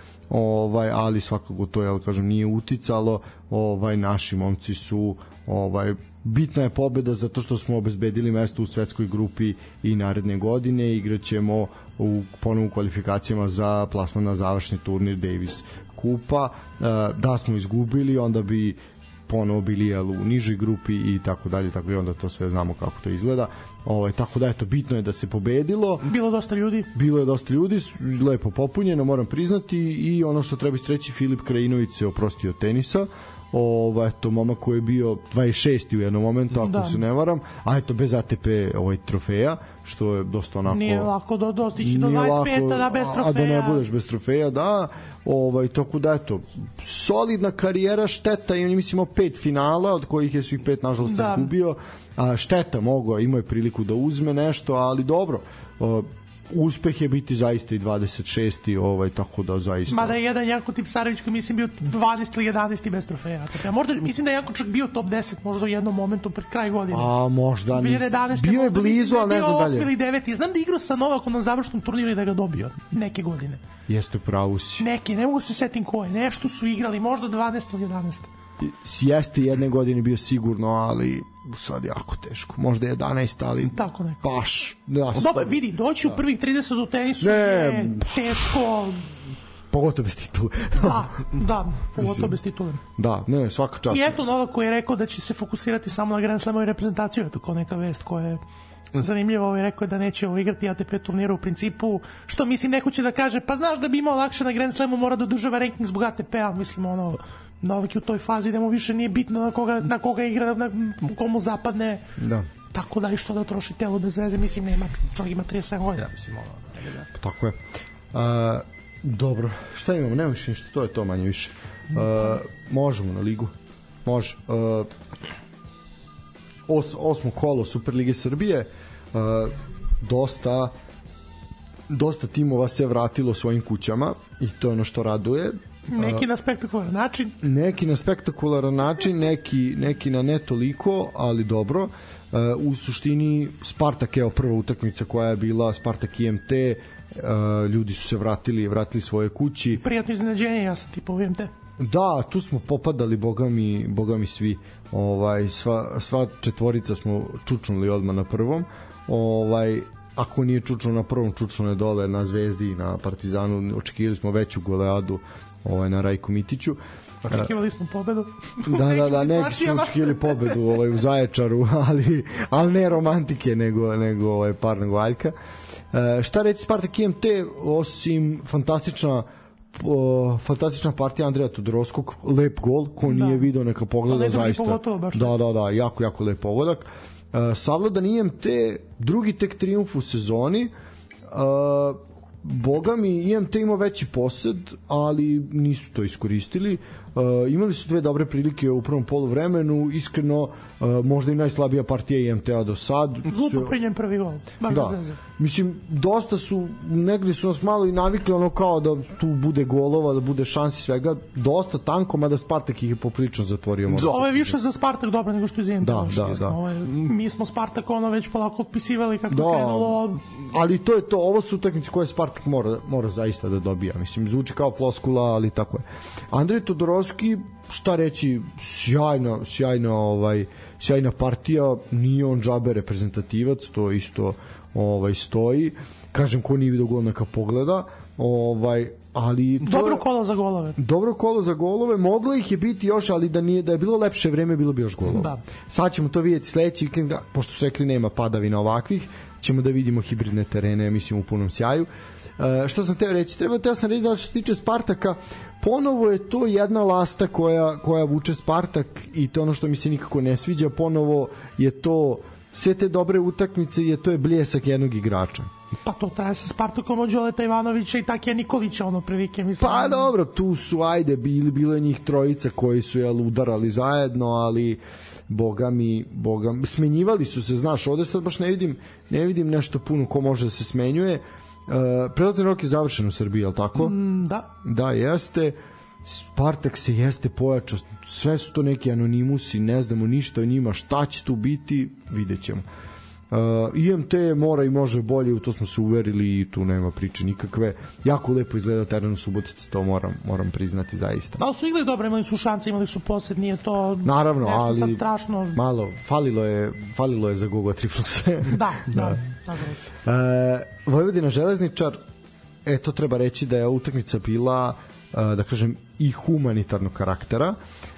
S3: ali svakako to nije uticalo, naši momci su bitna je pobeda zato što smo obezbedili mesto u svetskoj grupi i naredne godine igraćemo ponovo u kvalifikacijama za plasman na završni turnir Davis Kupa. Da smo izgubili, onda bi ponovo bili u nižoj grupi i tako dalje, tako i onda to sve znamo kako to izgleda. Tako da bitno je da se pobedilo.
S4: Bilo je dosta ljudi, lepo popunjeno, moram priznati, i ono što treba istreći, Filip Krajinović se oprostio tenisa. Momak koji je bio 26. u jednom momentu, ako se ne varam, a bez ATP trofeja, što je dosta onako... Nije lako dostići do 25, da bez trofeja. A da ne budeš bez trofeja, da. Tako da, solidna karijera, šteta, mislim, 5 finala, od kojih je svih 5 nažalost izgubio, a šteta, imao je priliku da uzme nešto, ali dobro, uspeh je biti zaista i 26. Tako da zaista... Mada je jedan Janko Tipsarević koji mislim bio 12 ili 11 bez trofeja. Možda, mislim da je Janko čak bio top 10 možda u jednom momentu pred kraj godine. A možda, bio je blizu, ali ne znam dalje. Bio 8 ili 9. Znam da je igrao sa Novakom na završnom turniru i da ga dobio neke godine. Jeste, pravo si. Neki, ne mogu se setim koje. Nešto su igrali, možda 12 ili 11. Jeste jedne godine bio sigurno, ali sad jako teško. Možda 11, ali tako neko. Baš. Dobro, vidi, doći u prvih 30 u tenisu je teško. Pogotovo bez titule. Da, pogotovo bez titule. Da, ne, svaka čast. I eto Novak koji je rekao da će se fokusirati samo na Grand Slamovu reprezentaciju, eto kao neka vest koja je zanimljivo, rekao je da neće igrati ATP turnira u principu, što mislim neko će da kaže, pa znaš da bi imao lakše na Grand Slamu, mora da održava ranking zbog ATP-a, mislim Novak je u toj fazi da mu više nije bitno na koga igra, na komu zapadne, tako da i što da troši telo bez veze, mislim nema, čovjek ima 37 godina, mislim Tako je.
S3: Dobro, šta imamo? Nema više ništa, to je to manje više. Možemo na ligu. Može. Osmo kolo Superlige Srbije. Dosta timova se vratilo svojim kućama i to je ono što raduje.
S4: Neki na spektakularan način, neki na ne toliko, ali dobro. U suštini Spartak, evo prva utakmica koja je bila Spartak IMT, ljudi su se vratili svoje kući. Prijatno iznenađenje, ja sam tipa u IMT.
S3: Da, tu smo popadali, boga mi svi. Sva četvorica smo čučnuli odmah na prvom. Ako nije čučno na prvom, čučno je dole na Zvezdi, na Partizanu. Očekivali smo veću goleadu na Rajku Mitiću.
S4: Očekivali smo pobedu.
S3: Da, neki su očekivali pobedu u Zaječaru, ali ne romantike, nego parnog valjka. Šta reći Spartak IMT, osim fantastična partija Andreja Todorovskog, lep gol, ko nije video neka pogleda, zaista. Da, jako lep pogodak. Savladan IMT, drugi tek trijumf u sezoni. Boga mi, IMT ima veći posed, ali nisu to iskoristili. Imali su dve dobre prilike u prvom poluvremenu, iskreno možda i najslabija partija IMT-a do sad.
S4: Glupo prinjen prvi gol.
S3: Mislim, dosta su, negdje su nas malo i navikli ono kao da tu bude golova, da bude šansi svega, dosta tanko, mada Spartak ih je poprilično zatvorio.
S4: Ovo je više za Spartak dobro nego što je za IMT.
S3: Da.
S4: Mi smo Spartak već polako otpisivali kako krenulo.
S3: Ali to je to, ovo su utakmice koje Spartak mora zaista da dobija. Mislim, zvuči kao floskula, ali tako je. Andrej Todorovski, šta reći, sjajna partija, nije on džabe reprezentativac, to isto stoji. Kažem, ko nije vidio gol neka pogleda, ali
S4: dobro kolo za golove, moglo ih je biti još, ali da je bilo lepše vreme, bilo bi još golova. Da. Sad ćemo to vidjeti sledeći vikend, pošto su rekli nema padavina ovakvih, ćemo da vidimo hibridne terene, mislim, u punom sjaju. Šta sam teo reći? Teo sam reći da što se tiče Spartaka, ponovo je to jedna lasta koja vuče Spartak i to ono što mi se nikako ne sviđa, ponovo je to sve te dobre utakmice je to je bljesak jednog igrača. Pa to traje sa Spartakom od Đoleta Ivanovića i Takija Nikolića, prilike, mislim.
S3: Pa dobro, tu su, bilo je njih trojica koji su udarali zajedno, ali boga mi, smenjivali su se, znaš, ovde sad baš ne vidim nešto puno ko može da se smenjuje. Prelazni rok je završen u Srbiji, je li tako? Da, jeste. Spartak se jeste pojačao, sve su to neki anonimusi, ne znamo ništa o njima, šta će tu biti, vidjet ćemo. IMT mora i može bolje, u to smo se uverili i tu nema priče nikakve. Jako lepo izgleda teren u Subotici, to moram priznati zaista.
S4: Da, su igrali dobro, imali su šanse, imali su posed, nije to
S3: naravno,
S4: nešto sad strašno.
S3: Malo, falilo je za Gogo Triplose.
S4: Da, nažalost.
S3: Vojvodina Železničar, to treba reći da je utakmica bila, da kažem, i humanitarnog karaktera.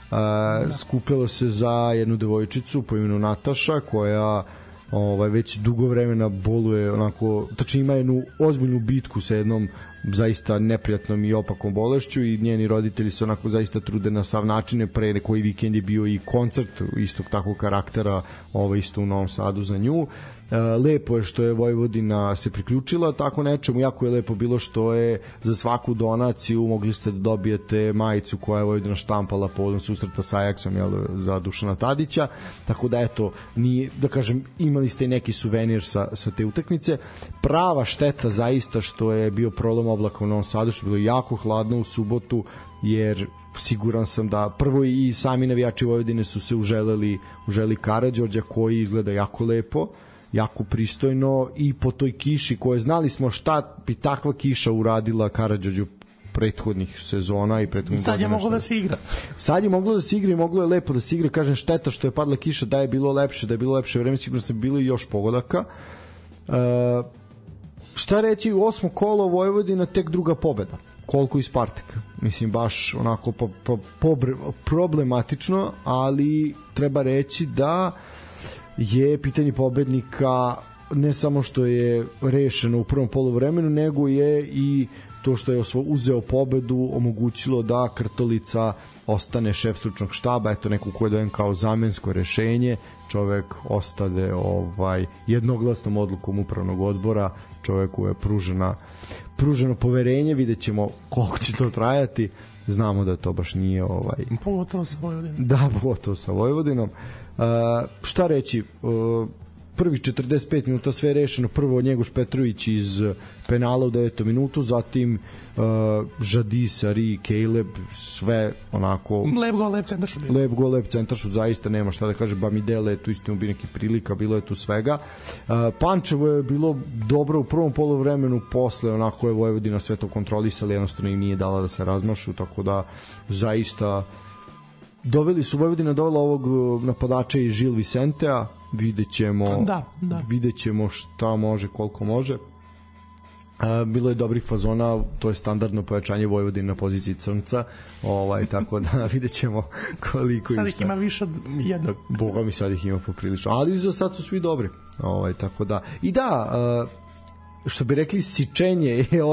S3: Skupilo se za jednu devojčicu po imenu Nataša, koja već dugo vremena boluje, onako, tačno ima jednu ozbiljnu bitku sa jednom zaista neprijatnom i opakom bolešću i njeni roditelji se onako zaista trude na sav načine. Pre koji vikend je bio i koncert istog takvog karaktera isto u Novom Sadu za nju. Lepo je što je Vojvodina se priključila tako nečemu, jako je lepo bilo što je za svaku donaciju mogli ste da dobijete majicu koja je Vojvodina štampala povodom susreta sa Ajaxom, za Dušana Tadića, tako da da kažem, imali ste neki suvenir sa te utakmice. Prava šteta zaista što je bio problem oblaka u Novom Sadu, što je bilo jako hladno u subotu, jer siguran sam da prvo i sami navijači Vojvodine su se uželeli Karađorđa, koji izgleda jako lepo, jako pristojno, i po toj kiši koje znali smo šta bi takva kiša uradila Karađorđu prethodnih sezona i prethodnih godina.
S4: Sad je moglo da se igra.
S3: Sad je moglo da se igra i moglo je lepo da se igra. Kažem, šteta što je padla kiša, da je bilo lepše vreme, sigurno se bilo i još pogodaka. Šta reći, u osmo kolo Vojvodina tek druga pobeda. Koliko i Spartak. Mislim, baš onako problematično, ali treba reći da je pitanje pobednika ne samo što je rešeno u prvom poluvremenu, nego je i to što je uzeo pobedu omogućilo da Krtolica ostane šef stručnog štaba, eto neko ko je dojen kao zamensko rešenje, čovek ostade jednoglasnom odlukom upravnog odbora, čoveku je pruženo poverenje, vidjet ćemo koliko će to trajati, znamo da to baš nije
S4: pogotovo sa Vojvodinom.
S3: Da, pogotovo sa Vojvodinom. Šta reći, prvih 45 minuta sve je rešeno, prvo Njegoš Petrović iz penala u 9. minutu, zatim Žadis, Ari, Caleb, sve onako
S4: lep gol, lep centaršut,
S3: zaista nema šta da kaže, Bamidele je tu istinu bi neki prilika, bilo je tu svega. Pančevo je bilo dobro u prvom poluvremenu, posle onako je Vojvodina sve to kontrolisala, jednostavno im nije dala da se razmašu, tako da zaista Vojvodina dovela ovog napadača i Žil Vicentea, vidjet ćemo šta može, koliko može. Bilo je dobrih fazona, to je standardno pojačanje Vojvodine na poziciji crnca, tako da vidjet ćemo koliko
S4: sad ih ima više od jednog.
S3: Boga mi sad ih ima poprilično, ali za sad su svi dobri, tako da i da, što bi rekli, sičenje je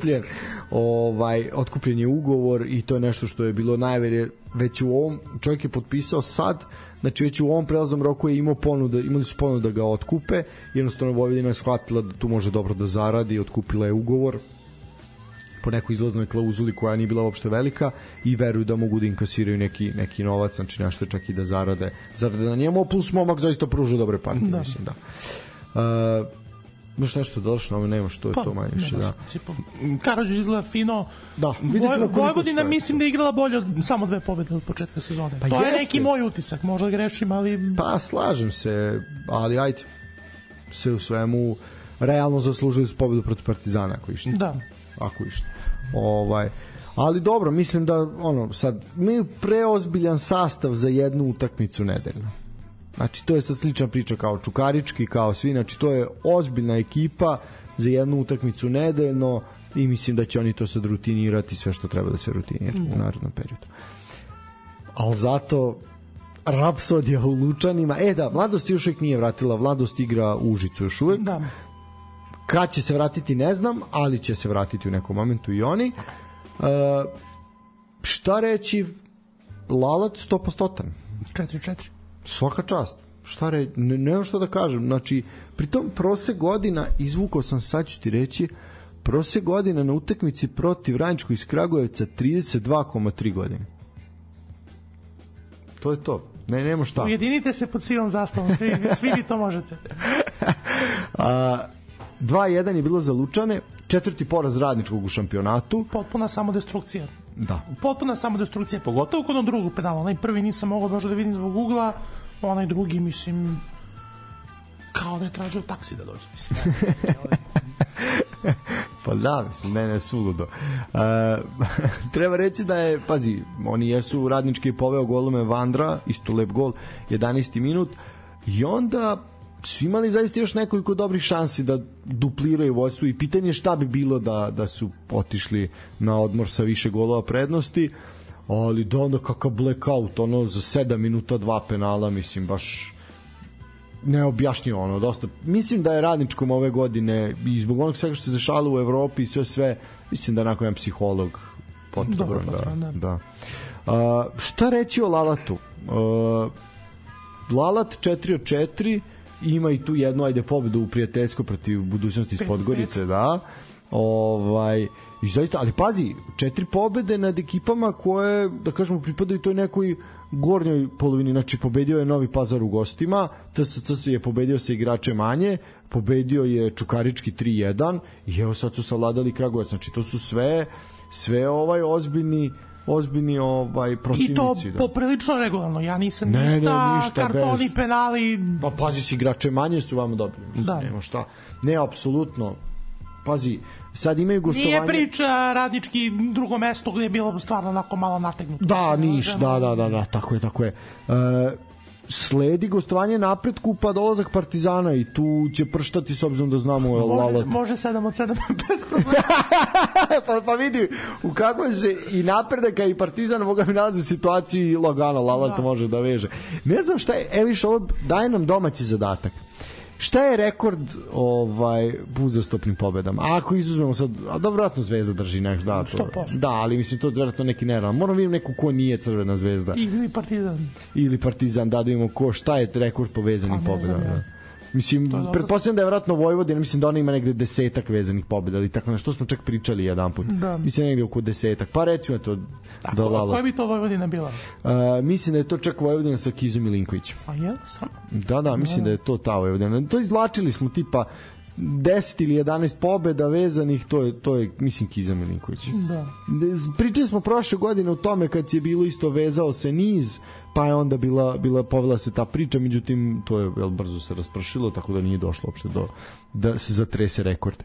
S3: otkupljen je ugovor i to je nešto što je bilo najverije već u ovom, čovjek je potpisao sad, znači već u ovom prelaznom roku je imali su ponudu da ga otkupe, jednostavno Vojvodina je shvatila da tu može dobro da zaradi, otkupila je ugovor po nekoj izlaznoj klauzuli koja nije bila uopšte velika i veruju da mogu da inkasiraju neki novac, znači nešto čak i da zarade na njemu, plus momak zaista pruža dobre partije, mislim, da. Još nešto došlo, ovo nema što je to manje više, da.
S4: Karadžić izgleda fino.
S3: Da,
S4: Vojvodina mislim da je igrala bolje od samo 2 pobede od početka sezone. To je neki moj utisak, možda grešim, ali...
S3: Pa, slažem se, ali ajde. Sve u svemu, realno zaslužili su pobedu protiv Partizana, ako išta.
S4: Da.
S3: Ako išta. Ali dobro, mislim da, sad, imaju preozbiljan sastav za jednu utakmicu nedeljno. Znači, to je sad slična priča kao Čukarički, kao svi, znači to je ozbiljna ekipa za jednu utakmicu nedeljno i mislim da će oni to sad rutinirati sve što treba da se rutinira u narednom periodu. Ali zato Rapsodija u Lučanima, Mladost još uvijek nije vratila, Mladost igra u Užicu još uvijek.
S4: Da.
S3: Kad će se vratiti ne znam, ali će se vratiti u nekom momentu i oni. Šta reći, Lalac 100%.
S4: 4-4.
S3: Svaka čast. Nema što da kažem. Znači, pritom prosek godina, izvukao sam, sad ću ti reći, prosek godina na utakmici protiv Radničkog iz Kragujevca 32,3 godine. To je to. Nema šta.
S4: Ujedinite se pod sivom zastavom, svi vi to možete.
S3: 2-1 je bilo za Lučane, 4. poraz Radničkog u šampionatu.
S4: Potpuna samodestrukcija.
S3: Da.
S4: Potpuna samodestrukcija, pogotovo kod onog drugog penala. Onaj prvi nisam mogao baš da vidim zbog ugla, onaj drugi, mislim, kao da je tražio taksi da dođe, mislim.
S3: Pa da, mislim, mene je suludo. Treba reći da je, pazi, oni jesu, Radnički je poveo golome Vandra, isto lep gol, 11. minut, i onda su imali zaista još nekoliko dobrih šansi da dupliraju vodstvo i pitanje šta bi bilo da su otišli na odmor sa više golova prednosti, ali da onda kakav blackout, za 7 minuta 2 penala, mislim, baš neobjašnjivo, dosta. Mislim da je Radničkom ove godine i zbog onog svega što se dešalo u Evropi i sve, mislim da je onako jedan psiholog potreban. Da. Šta reći o Lalatu? Lalat 4-4, ima i tu jednu pobedu u prijateljsko protiv Budućnosti iz Podgorice, da. I zaista, ali pazi, 4 pobede nad ekipama koje, da kažemo, pripadaju toj nekoj gornjoj polovini, znači pobedio je Novi Pazar u gostima, TSC je pobedio sa igrače manje, pobedio je Čukarički 3-1 i evo sad su savladali Kragujevac, znači to su sve ozbiljni protivnici. I to
S4: poprilično regularno, ja nisam ništa kartoni, penali.
S3: Pa pazi, si igrače manje su vam dobili.
S4: Da.
S3: Nema šta. Ne, apsolutno. Pazi, sad imaju gostovanje.
S4: Nije priča Radnički drugo mesto gde je bilo stvarno onako malo nategnuto.
S3: Da, da, tako je. Sledi gostovanje Napretku pa dolazak Partizana i tu će prštati s obzirom da znamo
S4: može 7 od 7 bez problema.
S3: pa vidi u kakvoj se i Napredaka i Partizan moga mi nalazi situaciju i lagano Lalata može da veže. Ne znam šta je, Eliš, ovo daje nam domaći zadatak. šta je rekord uzastopnim pobedama? Ako izuzmemo sad, a dobro, vratno Zvezda drži nešto, da,
S4: 100%.
S3: Da, ali mislim to je vjerojatno neki nerealan. Moram vidjeti neku ko nije Crvena Zvezda. Ili Partizan, da vidimo ko, šta je rekord po vezanim pobedama. Ja. Mislim, pretpostavljam da je vjerojatno Vojvodina, mislim da ona ima negde 10 vezanih pobjeda, ali tako nešto smo čak pričali jedan put. Da. Mislim negde oko 10. Pa recimo to da Lala.
S4: Koja bi to Vojvodina bila?
S3: Mislim da je to čak Vojvodina sa Kizom Milinkovićem.
S4: A je? Sam?
S3: Da, mislim da je to ta Vojvodina. To izvlačili smo tipa 10 ili 11 pobjeda vezanih, to je mislim Kiza Milinković.
S4: Da.
S3: Pričali smo prošle godine o tome kad je bilo isto vezao se niz, pa je onda bila povela se ta priča, međutim to je brzo se raspršilo, tako da nije došlo uopšte da se zatrese rekord.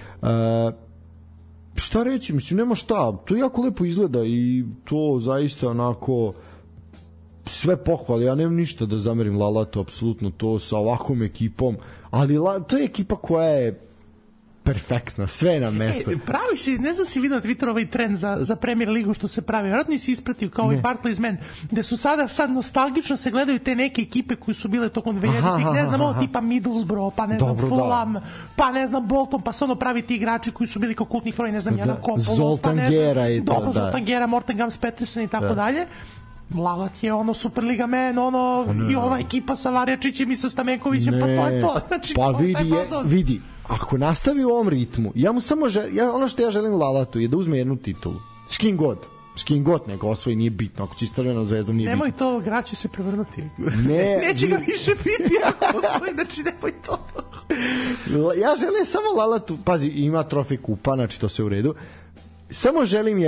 S3: Šta reći, mislim, nema šta, to jako lepo izgleda i to zaista onako sve pohvali, ja nemam ništa da zamerim Lalatu, apsolutno to sa ovakvom ekipom, ali to je ekipa koja je perfektna, sve je na mesto.
S4: Pravi si, ne znam si vidio na Twitteru ovaj trend za Premier ligu što se pravi, vjerojatno nisi ispratio kao i Barclays Man, gde su sad nostalgično se gledaju te neke ekipe koji su bile tokom 2000-ih, ne znam, ovo tipa Middlesbrough, pa ne znam, Fulham, pa ne znam, Bolton, pa se ono pravi ti igrači koji su bili kao kultni heroji, ne znam, Jana Kopoulos, pa ne znam, Zoltan Gera, Morten Gams Petersen i tako dalje. Lalat je Superliga man, i ova ekipa sa Varjačićem i sa Stamenkovićem, pa to je to. Znači,
S3: pa vidi, ako nastavi u ovom ritmu, ja mu samo ono što ja želim Lalatu je da uzme jednu titulu. S kim god nego osvoji, nije bitno, ako će Crvenom Zvezdom nije
S4: nemoj
S3: bitno.
S4: Nemoj to, grad će se prevrnuti. Neće ga više biti ako osvoji, znači nemoj to.
S3: Ja želim samo Lalatu, pazi, ima trofej kupa, znači to sve u redu. Samo želim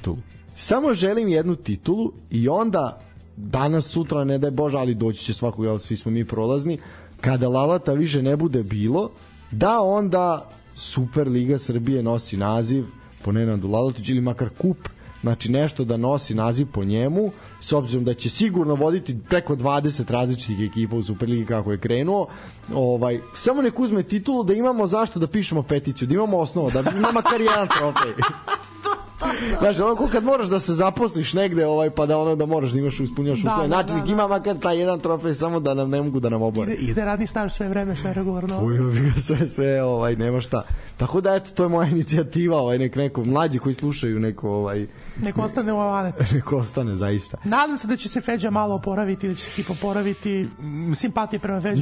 S3: jednu titulu i onda danas, sutra, ne daj Bože, ali doći će svakog, ali svi smo mi prolazni, kada Lalata više ne bude bilo, da onda Superliga Srbije nosi naziv po Nenadu Lalatiću ili makar kup, znači nešto da nosi naziv po njemu, s obzirom da će sigurno voditi preko 20 različitih ekipa u Superligi kako je krenuo. Samo nek uzme titulu da imamo zašto da pišemo peticiju, da imamo osnovu, da ima makar jedan trofej. Znaš, onako kad moraš da se zaposliš negde, pa da moraš da ispunjaš uslove. Znači, ima makar taj jedan trofej, samo da nam ne mogu da nam obore.
S4: Ide radni staž sve vreme, sve regularno.
S3: Sve, nema šta. Tako da, eto, to je moja inicijativa, neko mlađi koji slušaju, neko
S4: ostane u avanet.
S3: Neko ostane, zaista.
S4: Nadam se da će se Feđa malo oporaviti, da će se ekipa oporaviti, simpatije prema Feđi.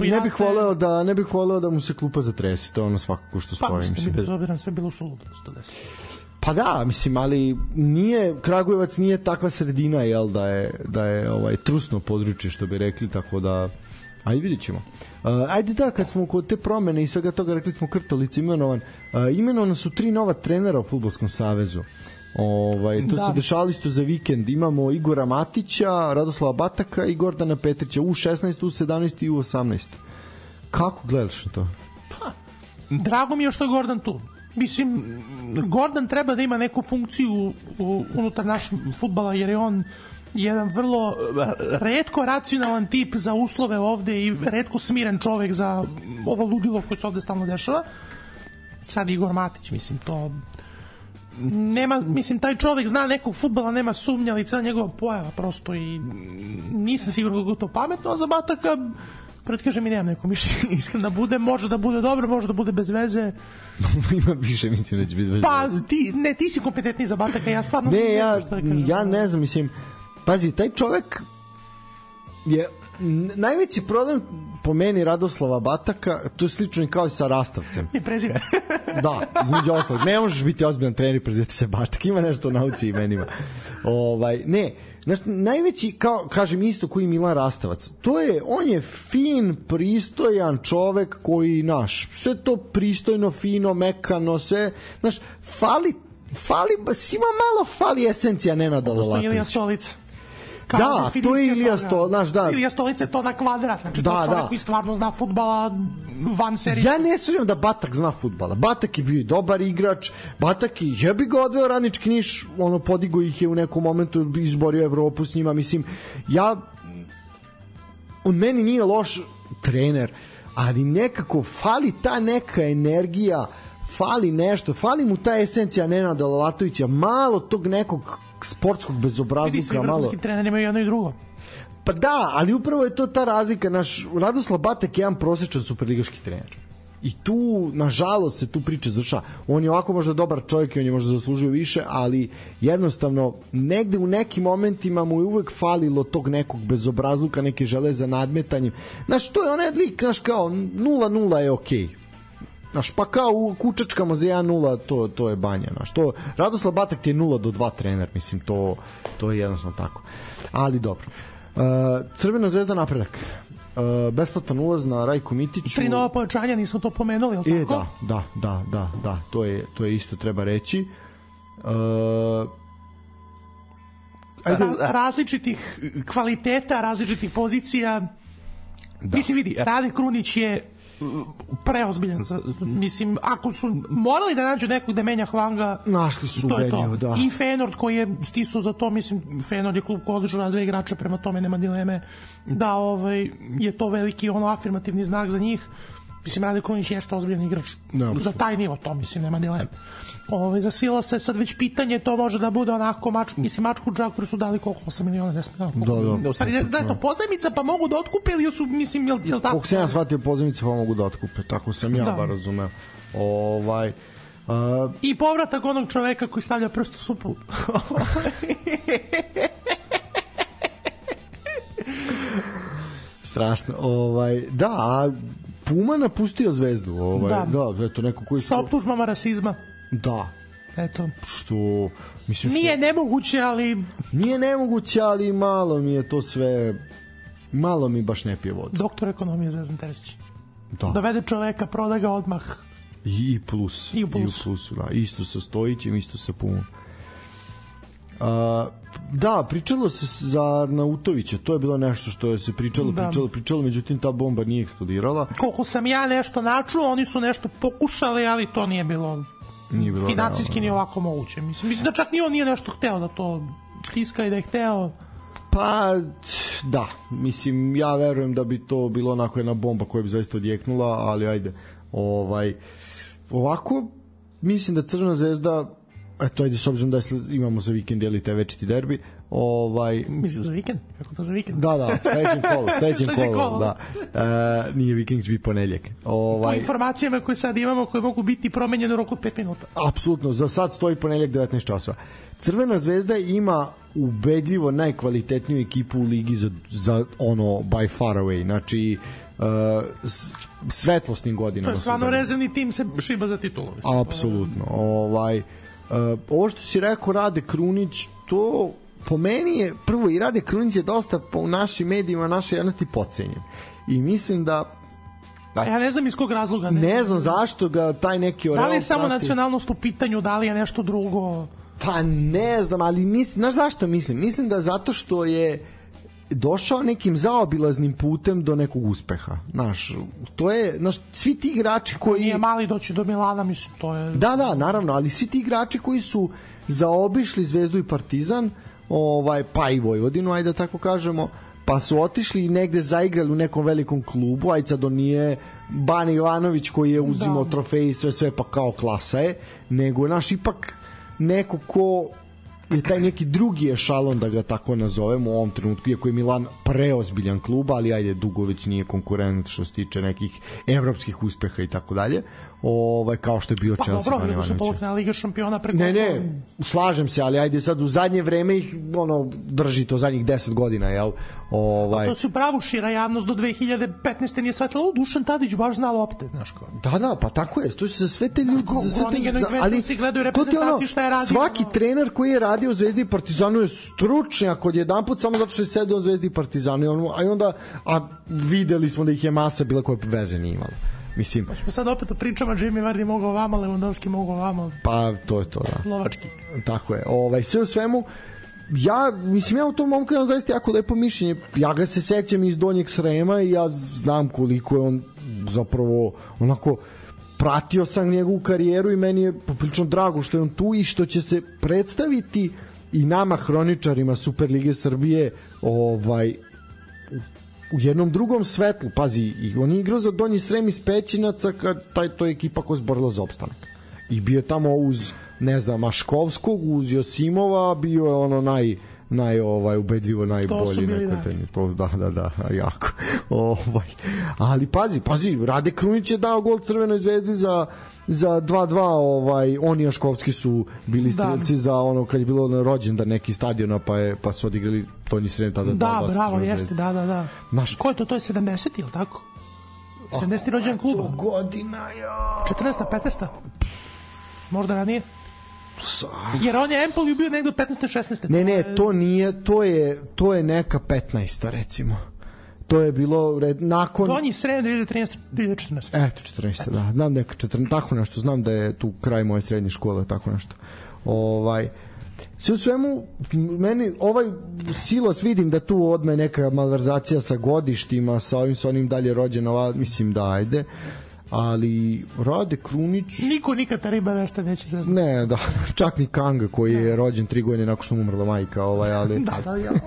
S3: Ne bih voleo da mu se klupa zatresi, to je ono svakako što stoji.
S4: Pa, mislim, bi bez obzira sve bilo suludo.
S3: Pa da, mislim, ali Kragujevac nije takva sredina, jel, da je trusno područje, što bi rekli, tako da ajde, vidit ćemo. Ajde da, kad smo kod te promene i svega toga, rekli smo Krtolica imenovana su 3 nova trenera u Fudbalskom savezu. To se dešalo isto za vikend. Imamo Igora Matića, Radoslava Bataka i Gordana Petrića, U16, U17 i U18. Kako gledaš na to?
S4: Pa, drago mi je što je Gordan tu. Mislim, Gordan treba da ima neku funkciju unutar našeg fudbala, jer je on jedan vrlo retko racionalan tip za uslove ovde i retko smiren čovek za ovo ludilo koje se ovde stalno dešava. Sad Igor Matić, mislim, to nema, mislim, taj čovek zna nekog fudbala, nema sumnja, ali cijela njegova pojava prosto, i nisam siguran kako je to pametno, a za Bataka kažem, mi nemam neko mišljenje, iskreno bude, može da bude dobro, može da bude bez veze.
S3: Ima više, mislim da će biti bez veze.
S4: Pa, ti si kompetentniji za Bataka, ja stvarno
S3: ja ne znam, mislim, pazi, taj čovek je najveći problem po meni Radoslava Bataka, to je slično i kao i sa Rastavcem.
S4: I prezime.
S3: Da, između ostalog, ne možeš biti ozbiljan trener i prezivati se Batak, ima nešto u nauci imenima. Ne, znači, najveći, kao kažem, isto koji Milan Rastavac, on je fin, pristojan čovek koji, sve to pristojno, fino, mekano, sve, svima malo fali esencija Nenada Lalatovića.
S4: Ilija Stolica.
S3: Da, to je Ilija Stolica,
S4: Ilija Stolica je to na kvadrat, znači to čovjek koji stvarno zna fudbala van serije.
S3: Ja ne sumnjam da Batak zna fudbala. Batak je bio dobar igrač, Batak je jebi ga odveo Radnički Niš, podigo ih je u nekom momentu, izborio Evropu s njima, mislim, on meni nije loš trener, ali nekako fali ta neka energija, fali nešto, fali mu ta esencija Nenada Lalatovića, malo tog nekog sportskog bezobrazluka, malo.
S4: Vidi, svi vrhunski treneri imaju jedno i drugo.
S3: Pa da, ali upravo je to ta razlika. Naš Radoslav Batak je jedan prosječan superligaški trener. I tu, nažalost, se tu priča završava. On je ovako možda dobar čovjek i on je možda zaslužio više, ali jednostavno, negde u nekim momentima mu je uvek falilo tog nekog bezobrazluka, neke žele za nadmetanjem. Znaš, to je onaj lik, znaš, kao 0-0 je okej. Znaš, pa kao u kučačkama za 1-0, to je banja. Znaš, to, Radoslav Batak ti je 0-2 trener, mislim, to je jednostavno tako. Ali dobro. Crvena zvezda Napredak. Besplatan ulaz na Rajku Mitiću.
S4: 3 nova pojačanja, nismo to pomenuli, je li tako?
S3: Da, to je isto treba reći.
S4: Različitih kvaliteta, različitih pozicija. Da. Mislim, vidi, Rade Krunić je preozbiljan. Mislim, ako su morali da nađu nekog da menja Hvanga,
S3: našli su ubedljivo, da.
S4: I Feyenoord koji je stisao za to, mislim, Feyenoord je klub koji odlično razvija igrača, prema tome nema dileme da je to veliki afirmativni znak za njih. Mislim, Rade Krunić jeste ozbiljan igrač za taj nivo, to mislim, nema dileme. Za Sila se sad već pitanje, to može da bude onako mačku džaku, su dali koliko, 8 miliona, 10 miliona. Da. U stvari, da je to pozajmica, pa mogu da otkupe ili su, mislim, jel tako?
S3: Koliko sam ja shvatio pozajmice, pa mogu da otkupe, tako sam ja bar razumeo.
S4: I povratak onog čoveka koji stavlja prst u supu.
S3: Strašno. Da, Puma napustio Zvezdu. Da, eto neko koji
S4: sa optužbama rasizma.
S3: Da.
S4: Eto.
S3: Što mislim
S4: nije nemoguće, ali
S3: nije nemoguće, ali malo mi je to sve, malo mi baš ne pije vodu.
S4: Doktor ekonomije Zvezdan Terećić.
S3: Da.
S4: Dovede čoveka, proda ga odmah.
S3: I plus. I u plusu, da. Isto sa Stojićem, isto sa Pumom. Da, pričalo se za Arnautovića, to je bilo nešto što se pričalo, međutim ta bomba nije eksplodirala.
S4: Koliko sam ja nešto načuo, oni su nešto pokušali, ali to nije bilo financijski ni ovako moguće. Mislim da čak ni on nije nešto hteo da to stiska i da je hteo.
S3: Pa, da, mislim, ja verujem da bi to bilo onako jedna bomba koja bi zaista odjeknula, ali ajde, ovako, mislim da Crvena zvezda, eto, ajde, s obzirom da imamo za vikend ili taj večiti derbi,
S4: mislim za vikend? Kako to za vikend?
S3: Da, sledećem kolu, da. Nije vikend, bi ponedeljak.
S4: Po informacijama koje sad imamo, koje mogu biti promenjene u roku od 5 minuta.
S3: Apsolutno, za sad stoji ponedeljak 19 časova. Crvena zvezda ima ubedljivo najkvalitetniju ekipu u ligi za ono by far away, znači svetlosnim godinama.
S4: To je stvarno rezervni tim se šiba za titulu.
S3: Apsolutno. Ovo što si rekao, Rade Krunić, to po meni je, prvo, i Rade Krunić je dosta u našim medijima, našoj javnosti podcenjen. I mislim da
S4: ja ne znam iz kog razloga.
S3: Ne znam zašto ga taj neki
S4: Da li je samo nacionalnost u pitanju, da li je nešto drugo?
S3: Pa ne znam, ali mislim, znaš zašto mislim? Mislim da zato što je došao nekim zaobilaznim putem do nekog uspeha. Znaš, to je, svi ti igrači koji...
S4: Nije mali doći do Milana, mislim, to je...
S3: Da, naravno, ali svi ti igrači koji su zaobišli Zvezdu i Partizan, pa i Vojvodinu, ajde tako kažemo, pa su otišli i negde zaigrali u nekom velikom klubu, ajde sad on nije Bani Ivanović koji je uzimao trofeji, sve pa kao klasa je, nego naš ipak neko ko je taj neki drugi ešalon, da ga tako nazovemo u ovom trenutku, iako je Milan preozbiljan klub, ali ajde, dugo već nije konkurent što se tiče nekih evropskih uspeha i tako dalje, kao što je bio Chelsea.
S4: Pa dobro, nego su polufina Liga šampiona preko...
S3: Ne, slažem se, ali ajde sad u zadnje vreme ih drži to zadnjih 10 godina, jel?
S4: To su pravu, šira javnost do 2015. nije shvatila, Dušan Tadić baš zna lopte, znaš kao.
S3: Da, pa tako je, to su za sve te ljudi,
S4: ali gledaju reprezentaciju šta je radio.
S3: Svaki trener koji je radio u Zvezdi i Partizanu je stručnjak odjedanput samo zato što je sedeo u Zvezdi i Partizanu, a videli smo da ih je masa bila koja veze nije imala. Mislim,
S4: sad opet pričamo, Jimmy Vardy mogao vama, Lewandowski mogao vama.
S3: Pa to je to, da.
S4: Lovački.
S3: Tako je. Sve u svemu, ja u tom momku imam zaista jako lepo mišljenje. Ja ga se sećam iz Donjeg Srema i ja znam koliko je on zapravo onako, pratio sam njegovu karijeru i meni je poprilično drago što je on tu i što će se predstaviti i nama hroničarima Superlige Srbije u jednom drugom svetlu. Pazi, i on je igrao za Donji Srem iz Pećinaca kad to je ekipa koja je zborila za opstanak. I bio tamo uz, ne znam, Maškovskog, uz Josimova, bio je ubedljivo najbolji nekotanje. To da, jako. Ali pazi, Rade Krunić je dao gol Crvenoj zvezdi za 2-2, on i Jaškovski su bili strelci za ono kad je bilo rođendan neki stadiona pa su odigrali Tonji Srem tada.
S4: Da, bravo, jeste, da. Ko je to? To je 70, je li tako? 70. rođendan kluba.
S3: Godina, ja.
S4: 14. 15. Možda ranije. Jer on je Empoli bio negde od 15. 16.
S3: Ne, to nije, to je neka 15. recimo. To je bilo nakon...
S4: Donji sred 2013. 2014.
S3: Eto, 14. da. Znam neka 14. Tako nešto, znam da je tu kraj moje srednje škole, tako nešto. Sve u svemu, meni Silos vidim da tu odme neka malverzacija sa godištima, sa onim dalje rođeno, mislim da ajde. Ali Rade Krunić...
S4: Niko nikad ta riba vesta neće saznati.
S3: Ne, da, čak ni Kanga koji je rođen 3 godine nakon što mu umrla majka, ali...
S4: Da, ja.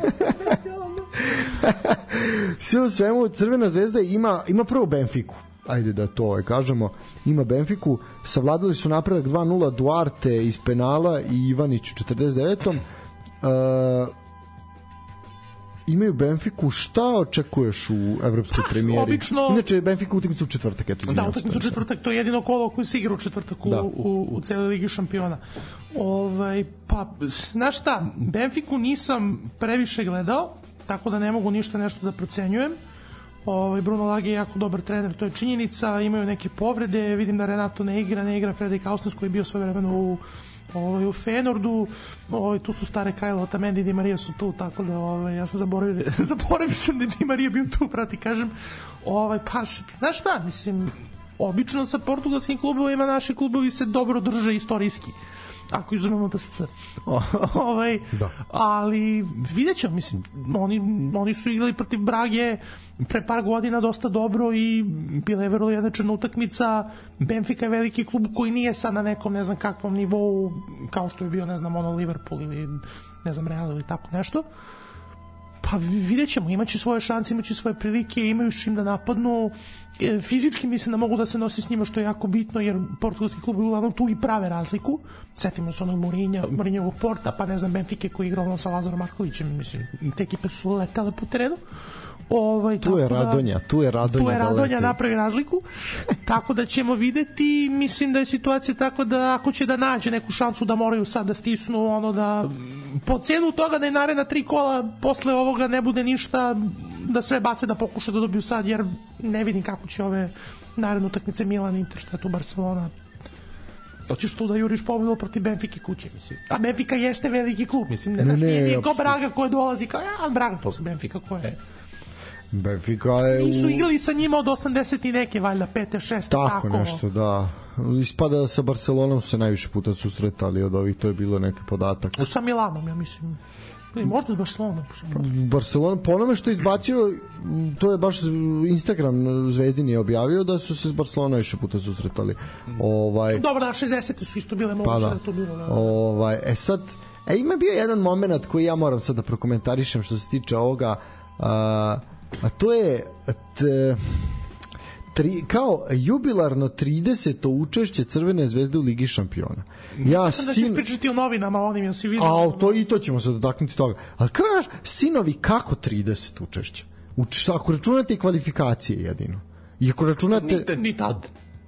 S3: Sve u svemu, Crvena zvezda ima prvo Benfiku. Ajde da to kažemo. Ima Benfiku, savladali su napredak 2-0 Duarte iz penala i Ivanić u 49. Imaju Benfiku, šta očekuješ u evropskoj premijeri?
S4: Obično...
S3: Inače, Benfiku utakmicu u četvrtak.
S4: Da, utakmicu u četvrtak, to je jedino kolo koji se igra u četvrtak u celoj Ligi šampiona. Znaš šta, Benfiku nisam previše gledao, tako da ne mogu nešto da procenjujem. Bruno Lage je jako dobar trener, to je činjenica, imaju neke povrede, vidim da Renato ne igra Frederik Austins koji je bio svoje vremeno u Feyenoordu, tu su stare Kajla Otamendi i Di Marija su tu, tako da ja sam zaboravio sam da je Di Marija bio tu, prati kažem, znaš šta, mislim, obično sa portugalskim klubovima naši klubovi se dobro drže istorijski, ako izumemo DSC. Ali vidjet ćemo, mislim, oni su igrali protiv Brage pre par godina dosta dobro i bila je vrlo jednačena utakmica. Benfica je veliki klub koji nije sad na nekom ne znam kakvom nivou kao što je bio Liverpool ili Real ili tako nešto. Pa vidjet ćemo, imaće svoje šanse, imaće svoje prilike, imaju s čim da napadnu. Fizički mislim da mogu da se nosi s njima, što je jako bitno, jer portugalski klubi uglavnom tu i prave razliku. Setimo se onog Mourinhovog Porta, pa ne znam Benfica koji je igrao sa Lazarom Markovićem, mislim, te ekipe su letale po terenu. Tu je Radonja napravi razliku, tako da ćemo videti. Mislim da je situacija tako da ako će da nađe neku šansu da moraju sad da stisnu da po cenu toga da je naredna 3 kola posle ovoga ne bude ništa, da sve bace da pokuša da dobiju sad, jer ne vidim kako će ove naredne utakmice Milan, Inter, šta je tu Barcelona. Hoćeš tu da juriš pobedu protiv Benfike kuće, mislim. A Benfica jeste veliki klub, mislim. Nije kao Braga koja dolazi, kao Braga, to se Benfica koja je.
S3: Benfica je
S4: nisu igrali sa njima od 80 i neke, valjda 5. 6.
S3: Tako nešto, da. Ispada da sa Barcelonom se najviše puta susretali od ovih, to je bilo neki podatak.
S4: Sa Milanom, ja mislim. Možda s Barcelonom.
S3: Barcelona, po onome što je izbacio, to je baš Instagram Zvezdin je objavio da su se s Barcelonom više puta susretali.
S4: Dobro, da, 60. su isto bile moguće da to bilo.
S3: Sad, ima bio jedan moment koji ja moram sad da prokomentarišem što se tiče ovoga, a to je kao jubilarno 30. učešće Crvene zvezde u Ligi šampiona.
S4: Da ćeš pričati o novinama onim, ja si vidio.
S3: I to ćemo se dotaknuti toga. Ali kao naš, sinovi, kako 30 učešća? Ako računate i kvalifikacije jedino. I ako računate...
S4: Ni tad.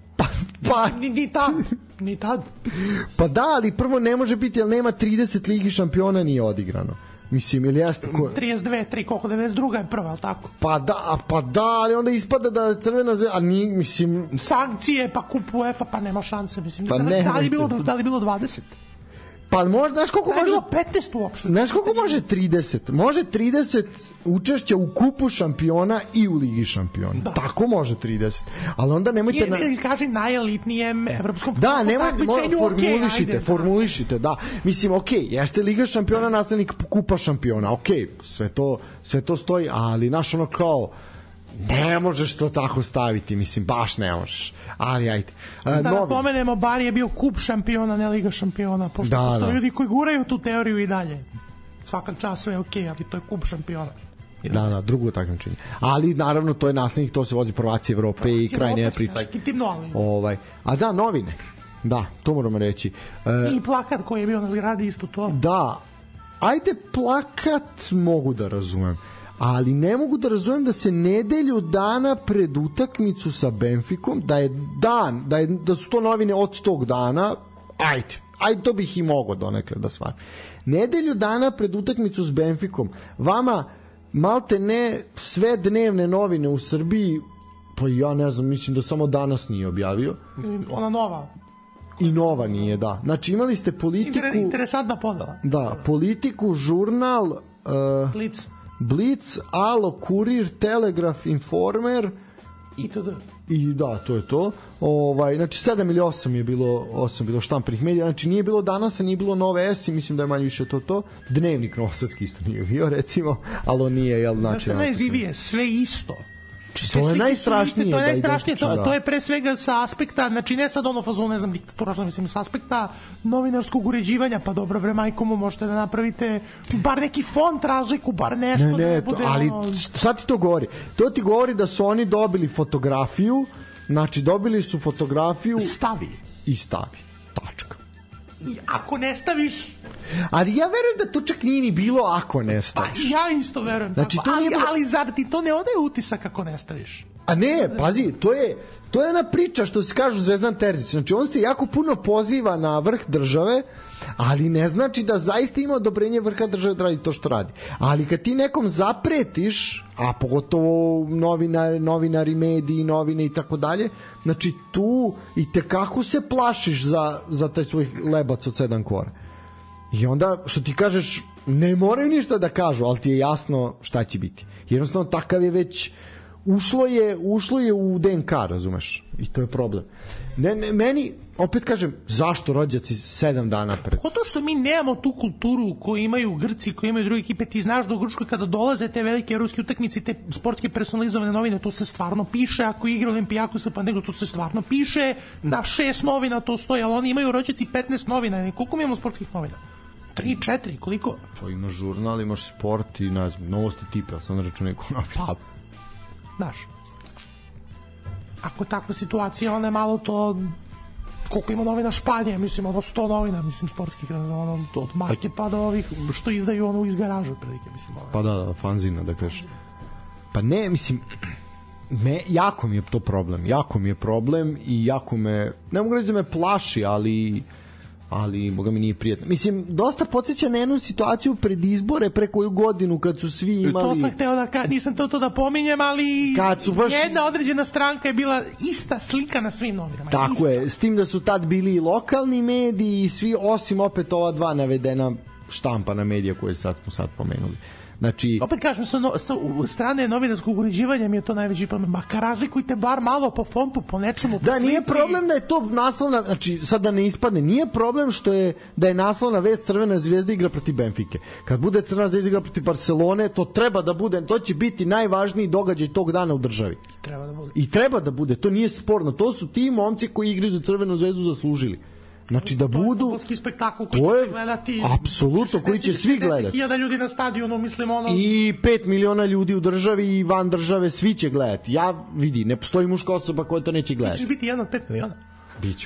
S4: Ni tad.
S3: Pa da, ali prvo ne može biti, jer nema 30 Ligi šampiona nije odigrano. Mislim, ili jeste...
S4: 32, 3, koliko 92 je prva, ali tako?
S3: Pa da, ali onda ispada da Crvena zvezda, a nije, mislim...
S4: Sankcije, pa kup UEFA, pa nema šanse, mislim. Da li je bilo 20?
S3: Pa možda, znaš koliko može...
S4: Da je bilo 15 uopšte.
S3: Znaš koliko može 30? Može 30 učešća u kupu šampiona i u Ligi šampiona. Da. Tako može 30. Ali onda nemojte...
S4: Kaži najelitnijem evropskom
S3: formulišite, da. Mislim, jeste Liga šampiona nastavnik kupa šampiona, sve to stoji, ali naš ono kao... Ne možeš to tako staviti, mislim, baš ne možeš. Ali ajde.
S4: Da napomenemo, bar je bio kup šampiona, ne Liga šampiona, pošto postoje ljudi koji guraju tu teoriju i dalje. Svaka čast sve je ali to je kup šampiona.
S3: Da, drugo takmičenje. Ali naravno to je naslednik, to se vozi prvaci Evrope i kraj ne priča. A da, novine. Da, to moramo reći.
S4: I plakat koji je bio na zgradi isto to.
S3: Da, ajde plakat mogu da razumem, ali ne mogu da razumem da se nedelju dana pred utakmicu sa Benficom, da su to novine od tog dana, ajde to bih i mogao donekle da stvarim. Nedelju dana pred utakmicu s Benficom vama malte ne sve dnevne novine u Srbiji, pa ja ne znam, mislim da samo Danas nije objavio.
S4: Ona Nova.
S3: I Nova nije, da. Znači imali ste Politiku...
S4: Interesantna podela.
S3: Da, Politiku, Žurnal, Blic, Alo, Kurir, Telegraf, Informer
S4: itd.
S3: I da, to je to. Znači 7 ili 8 je bilo štampenih medija, znači nije bilo Danasa, nije bilo Nove S i mislim da je manje više to. Dnevnik Novosadski isto nije bio, recimo, ali on nije, jel, znači...
S4: Znaš što najzivije? Sve isto.
S3: To je najstrašnije.
S4: To je najstrašnije, to je pre svega sa aspekta, znači ne sad ono fazon, ne znam, diktatura, što mislim, sa aspekta novinarskog uređivanja, pa dobro bre, majko mu, možete da napravite bar neki font razliku, bar nešto.
S3: Ne, bude, ali sad ti to govori. To ti govori da su oni dobili fotografiju, znači dobili su fotografiju...
S4: Stavi.
S3: Tačka.
S4: I ako ne staviš...
S3: Ali ja verujem da to čak nije ni bilo ako ne staviš.
S4: Pa ja isto verujem.
S3: Znači,
S4: ali zar ti to ne odaje utisak ako ne staviš?
S3: A ne, pazi, to je jedna priča što se kažu Zvezdan Terzić. Znači, on se jako puno poziva na vrh države, ali ne znači da zaista ima odobrenje vrha države da radi to što radi. Ali kad ti nekom zapretiš, a pogotovo novinari, mediji, novine i tako dalje, znači tu i tekako se plašiš za taj svoj lebac od 7 kora. I onda, što ti kažeš, ne moraju ništa da kažu, ali ti je jasno šta će biti. Jednostavno, takav je već... Ušlo je u DNK, razumeš? I to je problem. Meni, opet kažem, zašto rođaci 7 dana pred?
S4: To što mi nemamo tu kulturu koju imaju Grci, koju imaju druge ekipe, ti znaš da u Grčkoj kada dolaze te velike evropske utakmice, te sportske personalizovane novine, to se stvarno piše, ako igra Olimpijakos sa Panathinaikosom, to se stvarno piše, na 6 novina to stoji, ali oni imaju rođaci 15 novina, koliko mi imamo sportskih novina? 3, 4, koliko?
S3: Pa imaš žurnal, imaš sport i ne znam, novosti tipa, sam na računaju
S4: pa, znaš, ako je takva situacija, ona je malo to, koliko ima novina Španije, mislim, 100 novina, mislim, sportskih, od marke pa do ovih što izdaju ono iz garaža, prilike, mislim.
S3: Pa da, fanzina, da kažeš. Pa ne, mislim, jako mi je to problem, i jako me, ne mogu reći da me plaši, ali boga mi nije prijatno. Mislim, dosta podsjeća na jednu situaciju pred izbore pre koju godinu kad su svi imali...
S4: To sam hteo da nisam to da pominjem, ali jedna određena stranka je bila ista slika na svim novinama.
S3: Tako je, s tim da su tad bili i lokalni mediji i svi, osim opet ova dva navedena štampana medija koje smo sad pomenuli. Znači,
S4: opet kažem, sa strane novinarskog uređivanja mi je to najveći problem. Makar razlikujte bar malo po fontu, po nečemu, po
S3: slici.
S4: Da,
S3: nije problem da je to naslovna, znači sad da ne ispadne, nije problem da je naslovna vest Crvena zvezda igra protiv Benfike. Kad bude Crvena zvezda igra protiv Barcelone, to treba da bude, to će biti najvažniji događaj tog dana u državi. I treba da bude, to nije sporno. To su ti momci koji igraju za Crvenu zvezdu zaslužili. Znači da budu... To je
S4: fudbalski spektakl koji će gledati...
S3: Apsolutno, koji će svi gledati.
S4: 10.000 ljudi na stadionu, mislim ono...
S3: I 5 miliona ljudi u državi i van države, svi će gledati. Ja, vidi, ne postoji muška osoba koja to neće gledati.
S4: Ti ćeš biti jedan od 5 miliona.
S3: Biću.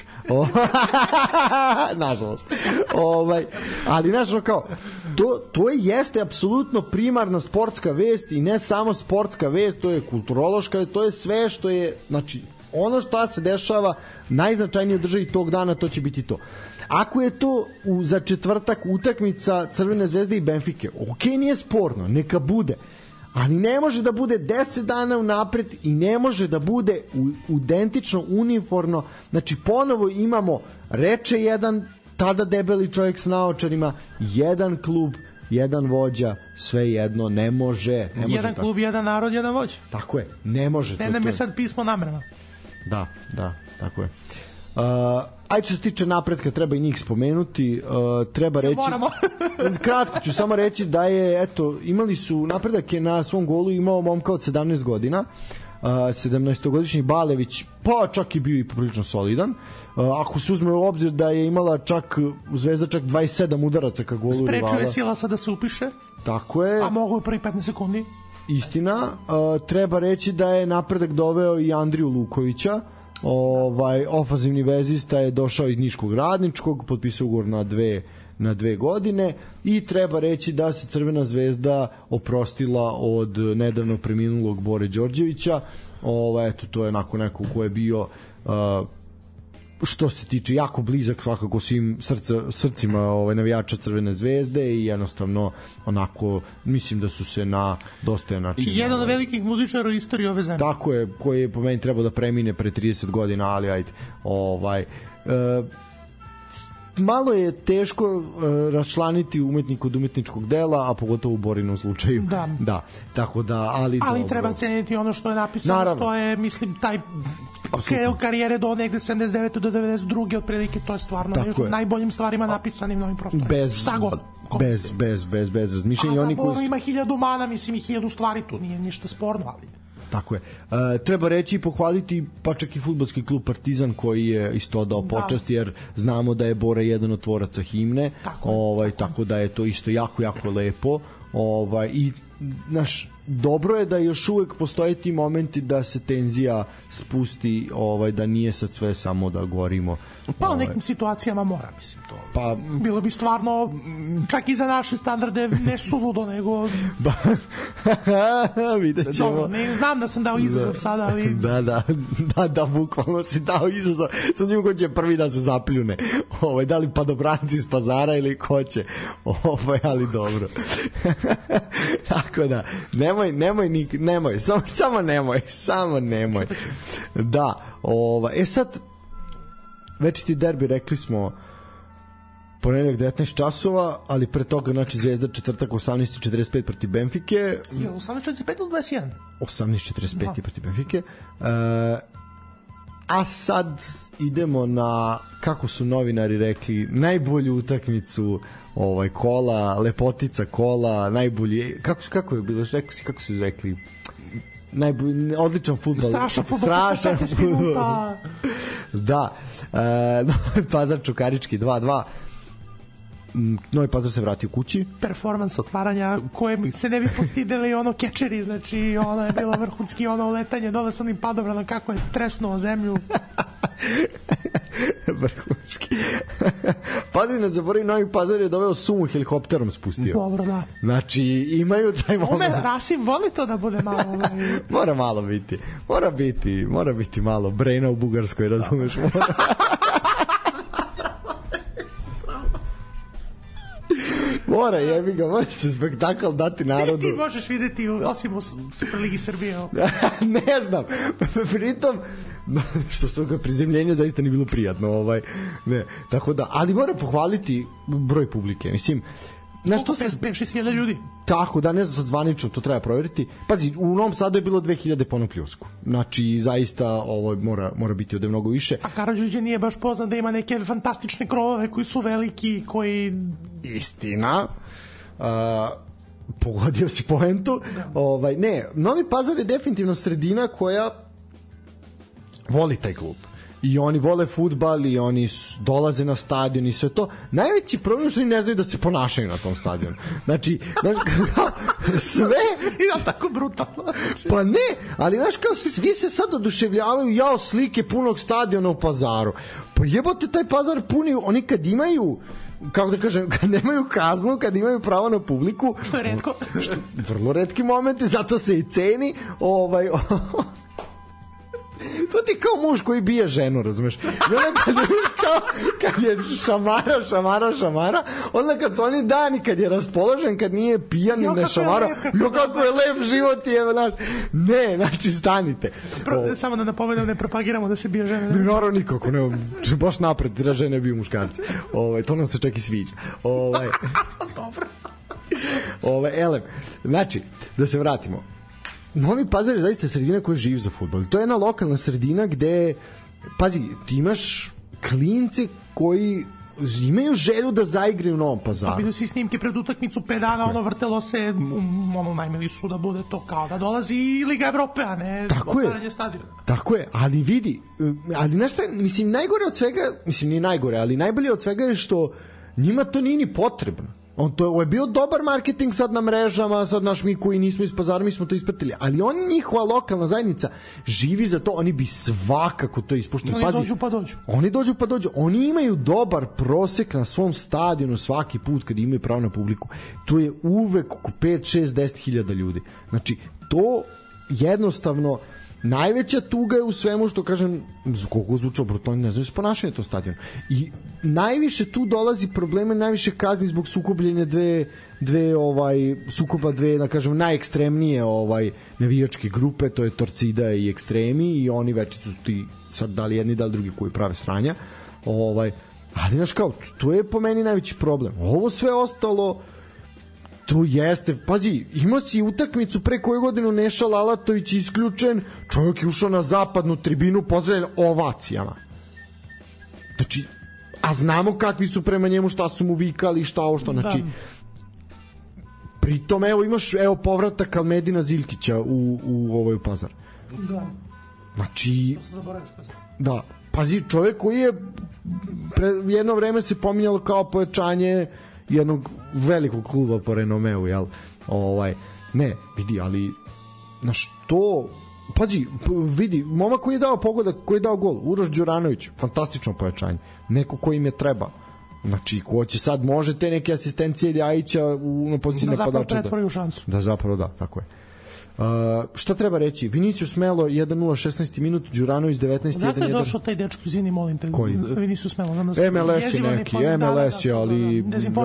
S3: Nažalost. Ali, znaš, kao, to jeste apsolutno primarna sportska vest i ne samo sportska vest, to je kulturološka, to je sve što je, znači, ono što se dešava najznačajnije u državi tog dana, to će biti to. Ako je to za četvrtak utakmica Crvene zvezde i Benfike, nije sporno, neka bude, ali ne može da bude 10 dana unapred i ne može da bude identično, uniformno. Znači ponovo imamo, reče jedan tada debeli čovjek s naočarima, jedan klub, jedan vođa, sve jedno, ne može
S4: jedan
S3: tako.
S4: Klub, jedan narod, jedan vođa.
S3: Tako je, ne može.
S4: Ne me sad pismo namerno.
S3: Da, tako je. Ajde, što se tiče napretka, treba i njih spomenuti. Treba reći...
S4: Moramo.
S3: Kratko ću samo reći da je, eto, imali su, napredak je na svom golu imao momka od 17 godina, 17-godišnji Balević, pa čak i bio i poprilično solidan. Ako se uzme u obzir da je imala Zvezda čak 27 udaraca ka golu rivala.
S4: Sprečuje Silasa da se upiše.
S3: Tako je.
S4: A mogu u prvi 15 sekundi.
S3: Istina. Treba reći da je napredak doveo i Andriju Lukovića. Ofanzivni vezista je došao iz Niškog Radničkog, potpisao ugovor na na 2 godine i treba reći da se Crvena zvezda oprostila od nedavno preminulog Bore Đorđevića. Eto, to je onako neko ko je bio što se tiče jako blizak svakako svim srcima navijača Crvene zvezde i jednostavno onako mislim da su se na dostojan način
S4: jedan od velikih muzičara u istoriji ove zemlje.
S3: Tako je, koji je po meni trebao da premine pre 30 godina, ali ajde malo je teško raščlaniti umetnik od umetničkog dela, a pogotovo u Borinom slučaju. Da. Tako da, ali
S4: treba ceniti ono što je napisano. Naravno. Što je, mislim, taj karijere do negde 79. do 92. otprilike, to je stvarno nešto najboljim stvarima napisanim na ovim prostorima.
S3: Bez razmišljenja.
S4: A za Boru ima 1000 mana, mislim, i 1000 stvari, tu nije ništa sporno, ali...
S3: Tako je. Treba reći i pohvaliti pa čak i fudbalski klub Partizan koji je isto dao počast, jer znamo da je Bora jedan od tvoraca himne. Tako da je to isto jako, jako lepo. I dobro je da još uvek postoje ti momenti da se tenzija spusti, da nije sad sve samo da gorimo.
S4: Pa u nekim situacijama mora, mislim, to. Pa bilo bi stvarno čak i za naše standarde ne suludo, nego
S3: vidjet ćemo.
S4: Dobro, ne znam da sam dao izazov sada, ali...
S3: Da, bukvalno si dao izazov. Sad njim ko će prvi da se zapljune. Da li padobranci iz Pazara ili ko će. Ali dobro. Tako da, nemoj, samo nemoj. Da, sad večiti derbi, rekli smo ponedeljak 19 časova, ali pre toga Zvezda četvrtak 18:45 protiv Benfike.
S4: 18:45 ili 21?
S3: 18:45 protiv Benfike. A sad idemo na, kako su novinari rekli, najbolju utakmicu kola, lepotica kola, najbolji, kako je bilo, kako su rekli, odličan fudbal, strašan fudbal. Da, Pazar Čukarički 2:2. Novi Pazar se vratio kući.
S4: Performans otvaranja koje se ne bi postideli kečeri, znači ono je bilo vrhunski, letanje dole sa onim padobranom kako je tresnuo zemlju.
S3: Vrhunski. Pazi, ne zaboravi, Novi Pazar je doveo sumu helikopterom spustio.
S4: Dobro, da.
S3: Znači, imaju taj moment.
S4: Rasim voli to da bude malo.
S3: Mora malo biti. Mora biti malo. Brejna u Bugarskoj, razumeš? Mora, jebi ga, mora se spektakl dati narodu.
S4: Ti možeš videti, osim u Superligi Srbije.
S3: Ne znam, pritom što s toga prizemljenja zaista nije bilo prijatno. Ne. Tako da, ali mora pohvaliti broj publike. Mislim,
S4: koliko 5-6 ljudi?
S3: Tako da, ne znam sad zvanično, to treba provjeriti. Pazi, u Novom Sadu je bilo 2000 po onom pljusku. Znači, zaista ovo mora biti ovde mnogo više.
S4: A Karađorđe nije baš poznat da ima neke fantastične krovove koji su veliki, koji...
S3: Istina. Pogodio si poentu. Ne, Novi Pazar je definitivno sredina koja voli taj klub. I oni vole fudbal i oni dolaze na stadion i sve to. Najveći problem je što oni ne znaju da se ponašaju na tom stadionu. Znači, sve...
S4: I tako brutalno.
S3: Pa ne, ali znaš kao svi se sad oduševljavaju, slike punog stadiona u Pazaru. Pa jebote, taj Pazar puni, oni kad imaju, kako da kažem, kad nemaju kaznu, kad imaju pravo na publiku.
S4: Što je retko.
S3: Vrlo retki momenti, zato se i ceni. To ti kao muž koji bije ženu, razumeš? I onda kad je šamara, onda kad su oni dani, kad je raspoložen, kad nije pijan i ne šamara, kako je lep život je, znaš. Ne, znači stanite.
S4: Samo da napomenem, ne propagiramo da se bije žene.
S3: Ne, naravno nikako, ne, baš napred, da žene biju muškarci. To nam se čak i sviđa.
S4: Dobro.
S3: Elem, znači, da se vratimo. Novi Pazar je zaista sredina koja živi za fudbal. To je jedna lokalna sredina gde, pazi, ti imaš klince koji imaju želju da zaigraju u Novom Pazaru.
S4: Vidio si snimke pred utakmicu 5 dana, vrtelo se, najmili su da bude to kao da dolazi i Liga Evrope, a ne otvaranje stadiona.
S3: Tako je, ali vidi, ali znaš šta, mislim, najgore od svega, mislim, nije najgore, ali najbolje od svega je što njima to nije ni potrebno. Ovo je bio dobar marketing sad na mrežama, sad naš mi koji nismo iz Pazara, mi smo to ispratili, ali njihova lokalna zajednica živi za to, oni bi svakako to ispuštali.
S4: Oni dođu pa dođu.
S3: Oni dođu pa dođu. Oni imaju dobar prosek na svom stadionu svaki put kad imaju pravo na publiku. To je uvek oko 5, 6, 10 hiljada ljudi. Znači, to jednostavno najveća tuga je u svemu što, kažem, koliko zvučao brutalno, ne znam se ponašanje to stadion. I najviše tu dolazi probleme, najviše kazni zbog sukobljenja sukoba dve, da kažem, najekstremnije navijačke grupe, to je Torcida i Ekstremi, i oni večicu su ti sad da li jedni, da li drugi koji prave sranja. Ali znaš kao, to je po meni najveći problem. Ovo sve ostalo, to jeste, pazi, imao si utakmicu pre koju godinu, Neša Lalatović isključen, čovjek je ušao na zapadnu tribinu pozdravljen ovacijama. Znači, a znamo kakvi su prema njemu, šta su mu vikali, šta ovo što, znači, pritom, imaš povratak Almedina Ziljkića u Pazar.
S4: Da.
S3: Znači, da, pazi, čovjek koji je jedno vreme se pominjalo kao pojačanje jednog velikog kluba po renomeu, jel? Ne, vidi, ali znaš, to, pazi, vidi, momak koji je dao pogodak, koji je dao gol, Uroš Đuranović, fantastično pojačanje, neko ko im je treba. Znači, ko će sad, može te neke asistencije Ljajića na poziciji napadača.
S4: Da zapravo pretvori u šansu.
S3: Da zapravo da, tako je. Šta treba reći? Vinicius Melo 1-0 16. minut, Đuranović 19 1-1.
S4: Znate je došao taj dečko, izvini, molim te.
S3: Koji?
S4: Vinicius Melo.
S3: MLS je neki, MLS je, ali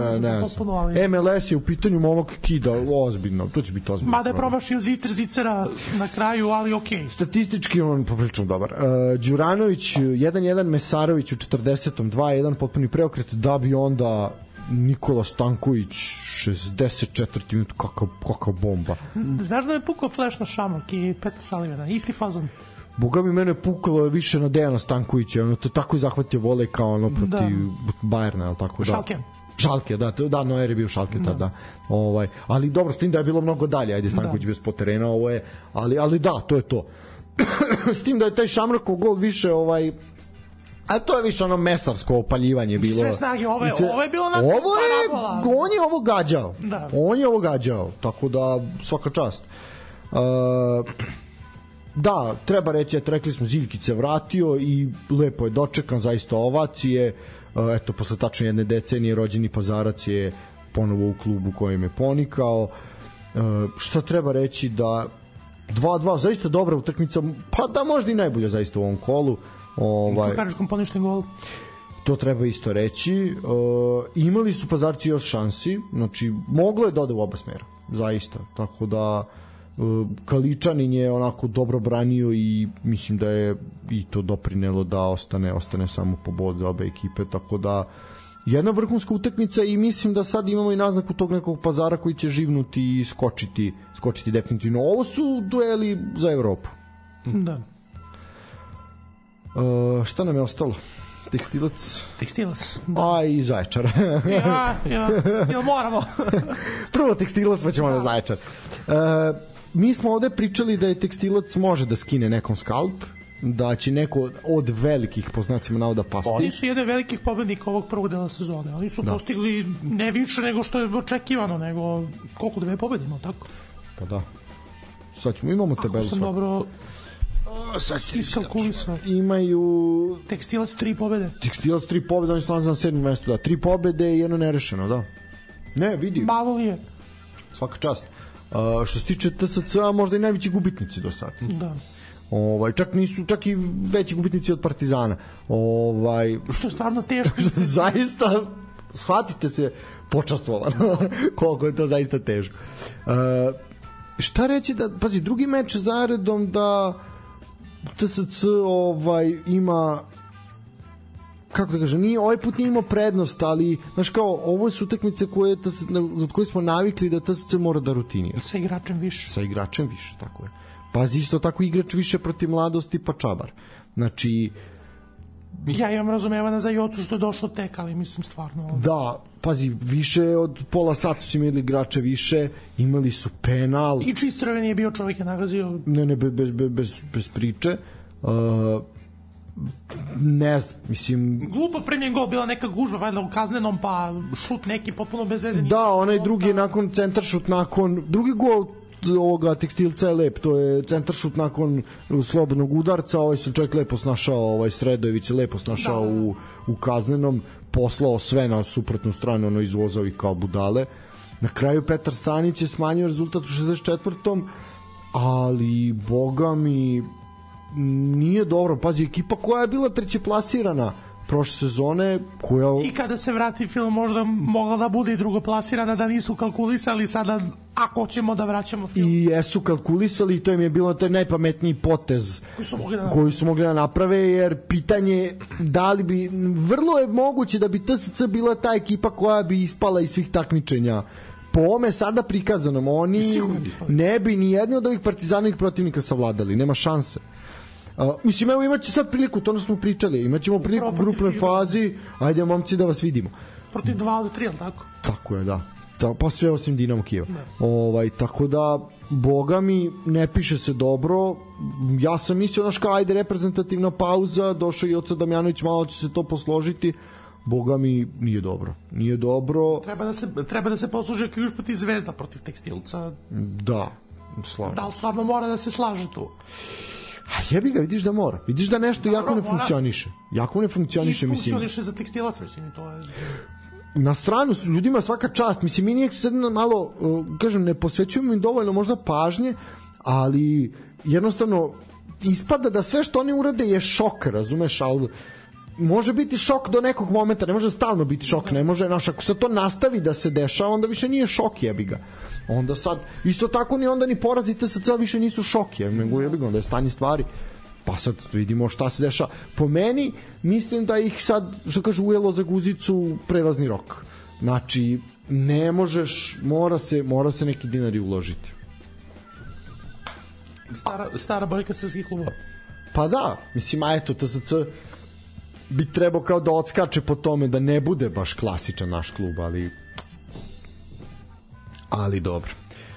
S3: MLS je u pitanju momak kida, ozbiljno, to će biti ozbiljno.
S4: Mada je promašio Zicera na kraju, ali okej.
S3: Statistički on poprilično dobar. Đuranović 1-1, Mesarović u 40. 2-1, potpuni preokret, da bi onda Nikola Stanković 64. minut, kakav bomba.
S4: Znaš da je pukao flash na Šamrok i Peta Salivena, isti fazon.
S3: Boga mi, mene je pukalo više na Dejana Stankovića, ono to tako je zahvatio volej kao ono protiv Bajerna, ali tako da. Šalke, da, Noer je bio Šalke tada. Ali dobro, s tim da je bilo mnogo dalje, ajde Stanković bez po terena, ovo je, ali da, to je to. S tim da je taj Šamrokov gol više a to je više ono mesarsko opaljivanje bilo.
S4: Sve snage, ovo je bilo onako
S3: on je ovo gađao. Da. On je ovo gađao, tako da svaka čast. Da, treba reći, rekli smo, Ziljkić se vratio i lepo je dočekan, zaista ovacije. Eto, posle tačno jedne decenije rođeni Pazarac je ponovo u klubu kojem je ponikao. Šta treba reći, da 2-2, zaista dobra utakmica, pa da možda i najbolja zaista u ovom kolu.
S4: Ko kažeš komponični gol?
S3: To treba isto reći. Imali su Pazarci još šansi, znači moglo je da ode u oba smera, zaista, tako da Kaličanin je onako dobro branio i mislim da je i to doprinelo da ostane samo pobod za obe ekipe, tako da jedna vrhunska utakmica i mislim da sad imamo i naznaku tog nekog Pazara koji će živnuti i skočiti definitivno. Ovo su dueli za Evropu.
S4: Da.
S3: Šta nam je ostalo? Tekstilac.
S4: Da.
S3: I Zaječar.
S4: Jel moramo?
S3: Prvo Tekstilac, pa ćemo na Zaječar. Mi smo ovde pričali da je Tekstilac može da skine nekom skalp, da će neko od velikih, po znacima navoda, pasti.
S4: Oni su jedan velikih pobednika ovog prvog dela sezone. Oni su postigli ne više nego što je očekivano, nego koliko 2 pobedimo, tako?
S3: Pa da. Sad ćemo, imamo tabelu.
S4: Ako sam dobro
S3: imaju
S4: Tekstilac 3 pobede.
S3: Tekstilac 3 pobede, oni su na 7. mestu, da. 3 pobede i jedno nerešeno, da. Ne, vidi.
S4: Malo je.
S3: Svaka čast. Što se tiče TSC-a, možda i najveći gubitnici do sada.
S4: Da.
S3: Čak i veći gubitnici od Partizana.
S4: Što je stvarno teško.
S3: Zaista, shvatite se počastvovano koliko je to zaista teško. Šta reći da, pazi, drugi meč zaredom da TSC ima, kako da kažem, ovaj put nije imao prednost, ali znaš kao, ovo su utakmice od koje smo navikli da TSC mora da rutinira.
S4: Sa igračem više,
S3: tako je. Pazi, isto tako igrač više protiv Mladosti pa Čabar. Znači,
S4: ja imam razumevanja za Jocu što je došao tek, ali mislim stvarno.
S3: Da, pazi, više od pola sata su imali igrače više, imali su penal.
S4: I čist crveni je bio, čovjek je nagazio.
S3: Ne, bez priče. ne znam, mislim...
S4: Glupo primljen gol, bila neka gužba valjda u kaznenom, pa šut neki potpuno bez veze.
S3: Da, onaj drugi nakon centaršut, nakon drugi gol ovoga Tekstilca je lep, to je centaršut nakon slobodnog udarca, ovaj se čovjek lepo snašao, Sredojević je lepo snašao u kaznenom, poslao sve na suprotnu stranu, ono izvozao i kao budale. Na kraju Petar Stanić je smanjio rezultat u 64. ali boga mi nije dobro. Pazi, ekipa koja je bila treće plasirana prošle sezone, koja...
S4: I kada se vrati film možda mogla da bude i drugoplasirana, da nisu kalkulisali sada ako ćemo da vraćamo film.
S3: I jesu kalkulisali i to im je bilo taj najpametniji potez koji su mogli da naprave, jer pitanje da li bi... Vrlo je moguće da bi TSC bila ta ekipa koja bi ispala iz svih takmičenja. Po ome sada prikazanom, oni ne bi ni jedni od ovih partizanovih protivnika savladali, nema šanse. Mislim, evo imaće sad priliku, to ono smo pričali, imaćemo priliku u grupnoj fazi, ajde momci da vas vidimo.
S4: Protiv 2 ili 3, ali tako?
S3: Tako je, da. Pa sve osim Dinamo Kijeva. Tako da, boga mi, ne piše se dobro. Ja sam mislio, ajde reprezentativna pauza, došao i Oca Damjanović, malo će se to posložiti. Boga mi, nije dobro. Nije dobro.
S4: Treba da se posluži ako još protiv Zvezda protiv Tekstilca.
S3: Da, slažem.
S4: Da li stvarno mora da se slaže tu?
S3: A jebi ga, vidiš da mora. Vidiš da nešto jako ne funkcioniše. Jako ne funkcioniše, mislim.
S4: I funkcioniše za Tekstilac, mislim, to je...
S3: Na stranu su ljudima svaka čast. Mislim, mi nije sad malo, kažem, ne posvećujemo im dovoljno možda pažnje, ali jednostavno ispada da sve što oni urade je šok, razumeš, ali može biti šok do nekog momenta, ne može stalno biti šok, ne može, ako se to nastavi da se dešava, onda više nije šok, jebi ga. Onda sad, isto tako ni onda ni porazi TSC više nisu šok, nego jebi ga, onda je stanje stvari. Pa sad vidimo šta se dešava. Po meni, mislim da ih sad, što kaže, ujelo za guzicu prelazni rok. Znači, ne možeš, mora se neki dinari uložiti.
S4: Stara boljka srpskih klubova.
S3: Pa da, mislim, a eto, TSC bi trebao kao da odskače po tome da ne bude baš klasičan naš klub, ali dobro.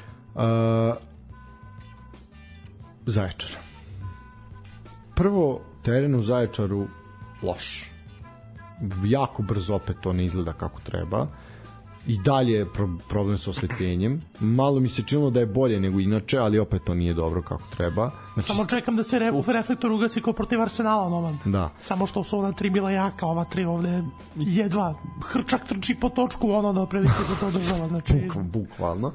S3: Zaječar. Prvo, teren u Zaječaru loš. Jako brzo opet to ne izgleda kako treba. I dalje je problem sa osvetljenjem. Malo mi se činilo da je bolje nego inače, ali opet to nije dobro kako treba. Znači,
S4: samo čekam da se reflektor ugasi kao protiv Arsenala moment.
S3: Da.
S4: Samo što su ona 3 bila jaka, ova 3 ovde jedva Hrčak trči po točku, ono da prilike za to država. Znači...
S3: Bukvalno.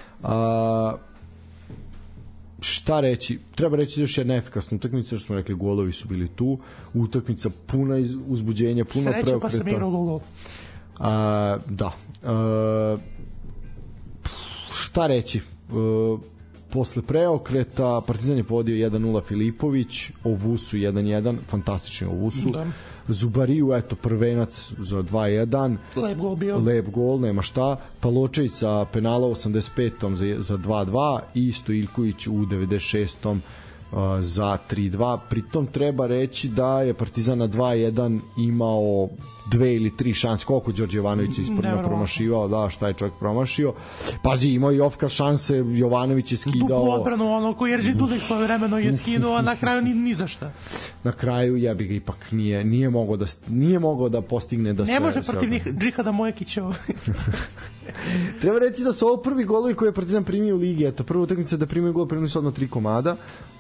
S3: Šta reći? Treba reći još jedna efikasna utakmica, što smo rekli, golovi su bili tu. Utakmica puna uzbuđenja, puna preokreta.
S4: Sreća pa sam igrao gol.
S3: Da. Šta reći? Posle preokreta Partizan je povodio 1-0 Filipović, Ovusu 1-1, fantastični Ovusu. Da. Zubariju, eto, prvenac za 2-1.
S4: Lep gol bio.
S3: Lep gol, nema šta. Paločević sa penala 85. za 2-2 i Stojiljković u 96. za 3-2. Pritom treba reći da je Partizan na 2-1 imao 2 ili 3 šanse. Koliko Đorđe Jovanović je ispravno promašivao, da, šta je čovjek promašio. Pazi, imao i Ofka šanse, Jovanović je skidao.
S4: Duplu odbranu, ono koji Jerži Dudek svoje vremeno je skidao, a na kraju ni za šta.
S3: Na kraju, ja bih ga ipak nije mogao da postigne da
S4: ne može protiv Džihada Mojekića.
S3: Treba reći da su ovo prvi golovi koje je Partizan primio u ligi. Eto, prva utakmica da primio gol, primili su odmah 3 komada.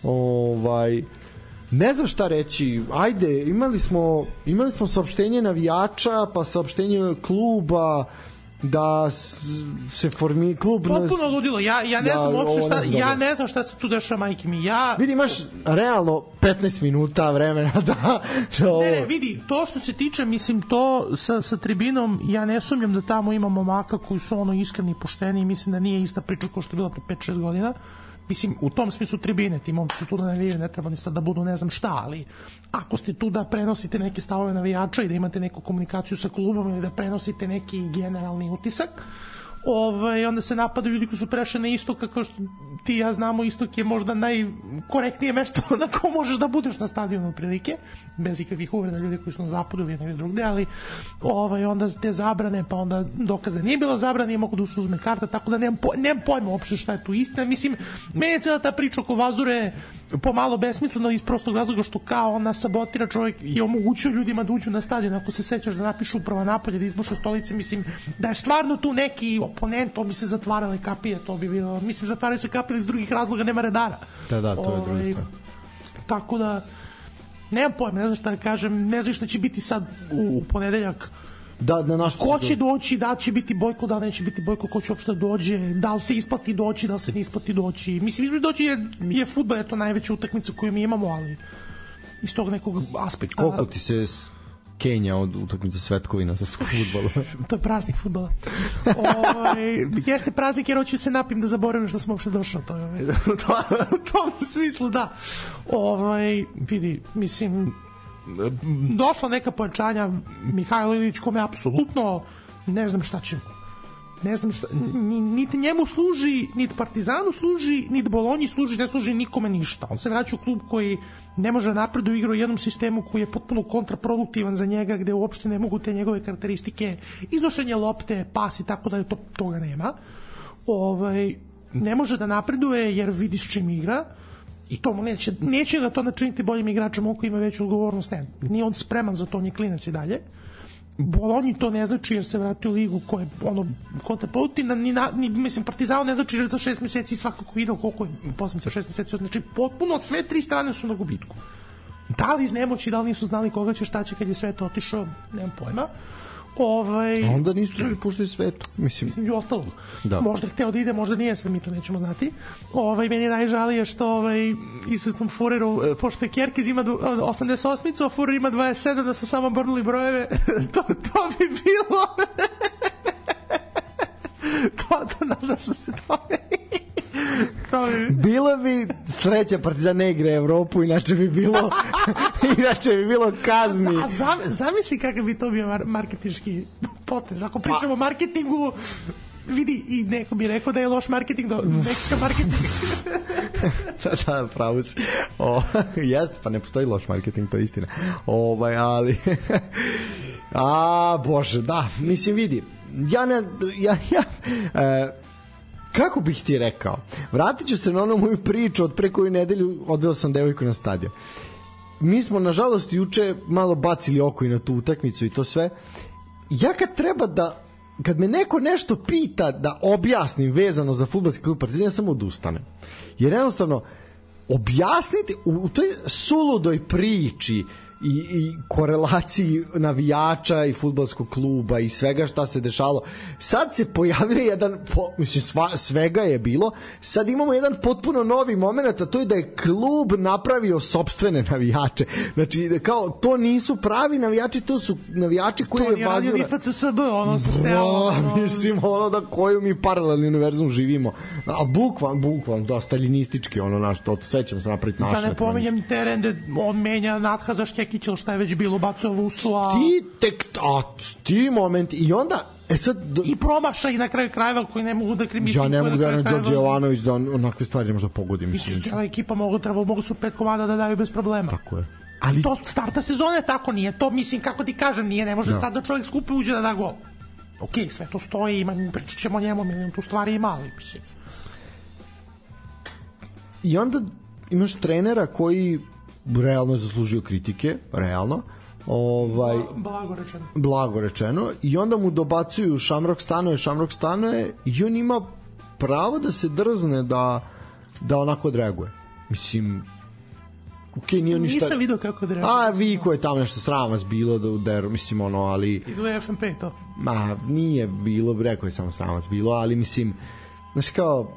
S3: Ne znam šta reći. Ajde, imali smo saopštenje navijača, pa saopštenje kluba da se formi klub.
S4: Potpuno ludilo. Ja ne znam uopšte šta, ja ne znam šta se tu dešava, majke mi.
S3: Vidi, imaš realno 15 minuta vremena da...
S4: Ne, vidi, to što se tiče, mislim, to sa tribinom, ja ne sumnjam da tamo imamo momaka koji su ono iskreni i pošteni i mislim da nije ista priča kao što je bila pre 5-6 godina. Mislim, u tom smislu tribine, ti momci su tu da navijaju, ne treba ni sad da budu ne znam šta, ali ako ste tu da prenosite neke stavove navijača i da imate neku komunikaciju sa klubom ili da prenosite neki generalni utisak, onda se napadaju ljudi koji su prešli na istok, kako što ti ja znamo, istok je možda najkorektnije mesto na kom možeš da budeš na stadionu otprilike, bez ikakvih uvreda ljudi koji su na zapadu ili negde drugde, ali onda te zabrane, pa onda dokaz da nije bilo zabrane, nije mogu da se uzme karta, tako da nemam pojma uopšte šta je tu istina. Mislim, meni je cijela ta priča oko Vazure pomalo besmisleno iz prostog razloga što kao ona sabotira čovjek i omogućuje ljudima da uđu na stadion. Ako se sećaš da napišu upravo napolje, da izbuše stolice, mislim da je stvarno tu neki oponent, to bi se zatvarale kapije, to bi bilo, mislim zatvaraju se kapije iz drugih razloga, nema redara.
S3: Da, to je druga stvar.
S4: Tako da nemam pojma, ne znam šta da kažem, ne znam šta će biti sad u ponedeljak. Ko će doći, da će biti bojko, da neće biti bojko, ko će uopšte dođe, da li se isplati doći, da li se ne isplati doći. Mislim, izgleda doći jer je fudbal, je to najveća utakmica koju mi imamo, ali iz tog nekog aspekta.
S3: Koliko ti se Kenja od utakmice svetkovina za fudbala?
S4: To je praznik fudbala. Jeste praznik jer hoću se napim da zaboravim što smo uopšte došao. U tom smislu, da. Vidi, mislim, došla neka pojačanja, Mihajlo Ilić kome apsolutno ne znam šta će, ne znam šta, niti njemu služi, niti Partizanu služi, niti Bolonji služi, ne služi nikome ništa. On se vraća u klub koji ne može naprediti u igru u jednom sistemu koji je potpuno kontraproduktivan za njega, gde uopšte ne mogu te njegove karakteristike, iznošenje lopte, pas i tako da toga nema. Ne može da napreduje jer vidiš čim igra i to mu neće ga to načiniti boljim igračom, on koji ima veću odgovornost, ne, nije on spreman za to, on je klinac i dalje. Bolonji to ne znači jer se vratio u ligu koja je kontraproduktivna, mislim Partizanu ne znači jer za 6 meseci svakako video koliko je posle 6 meseci, znači potpuno sve tri strane su na gubitku. Da li iz nemoći, da li nisu znali koga će, šta će kad je sve to otišao, nemam pojma.
S3: Onda nisu trebali puštati svetu, mislim
S4: i ostalog. Možda je hteo da ide, možda nije, sve mi to nećemo znati. Meni je najžalije što izvesnom Fureru, pošto je Kerkez ima 88-icu, a Furer ima 27, da su samo obrnuli brojeve. to bi bilo to nadam se
S3: bilo bi sreća, Partizan ne igra Evropu, inače bi bilo kazni.
S4: Zamisli kakav bi to bio marketinški potez. Ako pričamo o marketingu, vidi, i neko bi rekao da je loš marketing, nekakav marketing.
S3: Da, pravo si. Jeste, pa ne postoji loš marketing, to je istina. Ali Bože, da, mislim, vidi, kako bih ti rekao, vratit ću se na onu moju priču od pre koju nedelju odveo sam devojku na stadion. Mi smo nažalost juče malo bacili oko i na tu utakmicu i to sve. Ja kad me neko nešto pita da objasnim vezano za fudbalski klub Partizan, ja samo odustanem. Jer jednostavno objasniti u toj suludoj priči i korelaciji navijača i fudbalskog kluba i svega šta se dešalo, sad se pojavio jedan svega je bilo, sad imamo jedan potpuno novi moment, a to je da je klub napravio sopstvene navijače. Znači, kao, to nisu pravi navijači, to su navijači koji je
S4: radio IFCSB, sa Steaua.
S3: Mislim, da koju mi paralelni univerzum živimo. A bukvalno, da, staljinistički, to sećam se napraviti naše.
S4: Da ne pominjem teren gde on menja Natha za Štekić ili šta je već bilo, bacao Rusula.
S3: Ti momenti, i onda
S4: i promaša i na kraju krajeva koji ne mogu da
S3: ja ne mogu da Đorđe Jovanović da onakve stvari možda pogodi.
S4: Mislim, cijela ekipa mogu su 5 komada da daju bez problema.
S3: Tako je.
S4: Ali to starta sezone tako nije. To, mislim, kako ti kažem, nije, ne može sad da čovjek skupi uđe da da gol. Okej, sve to stoji, pričat ćemo o njemu, milion tu stvari ima, ali mislim.
S3: I onda imaš trenera koji realno zaslužio kritike, realno. Blago rečeno. I onda mu dobacuju Shamrock stanuje i on ima pravo da se drzne da onako odreaguje. Mislim, nije on ništa.
S4: Nisam vidio kako odreaguje.
S3: Viko je tamo nešto sram vas bilo da uderu, mislim, ali
S4: idu je FNP to.
S3: Nije bilo, rekao je samo sram vas bilo, ali mislim, znaš kao,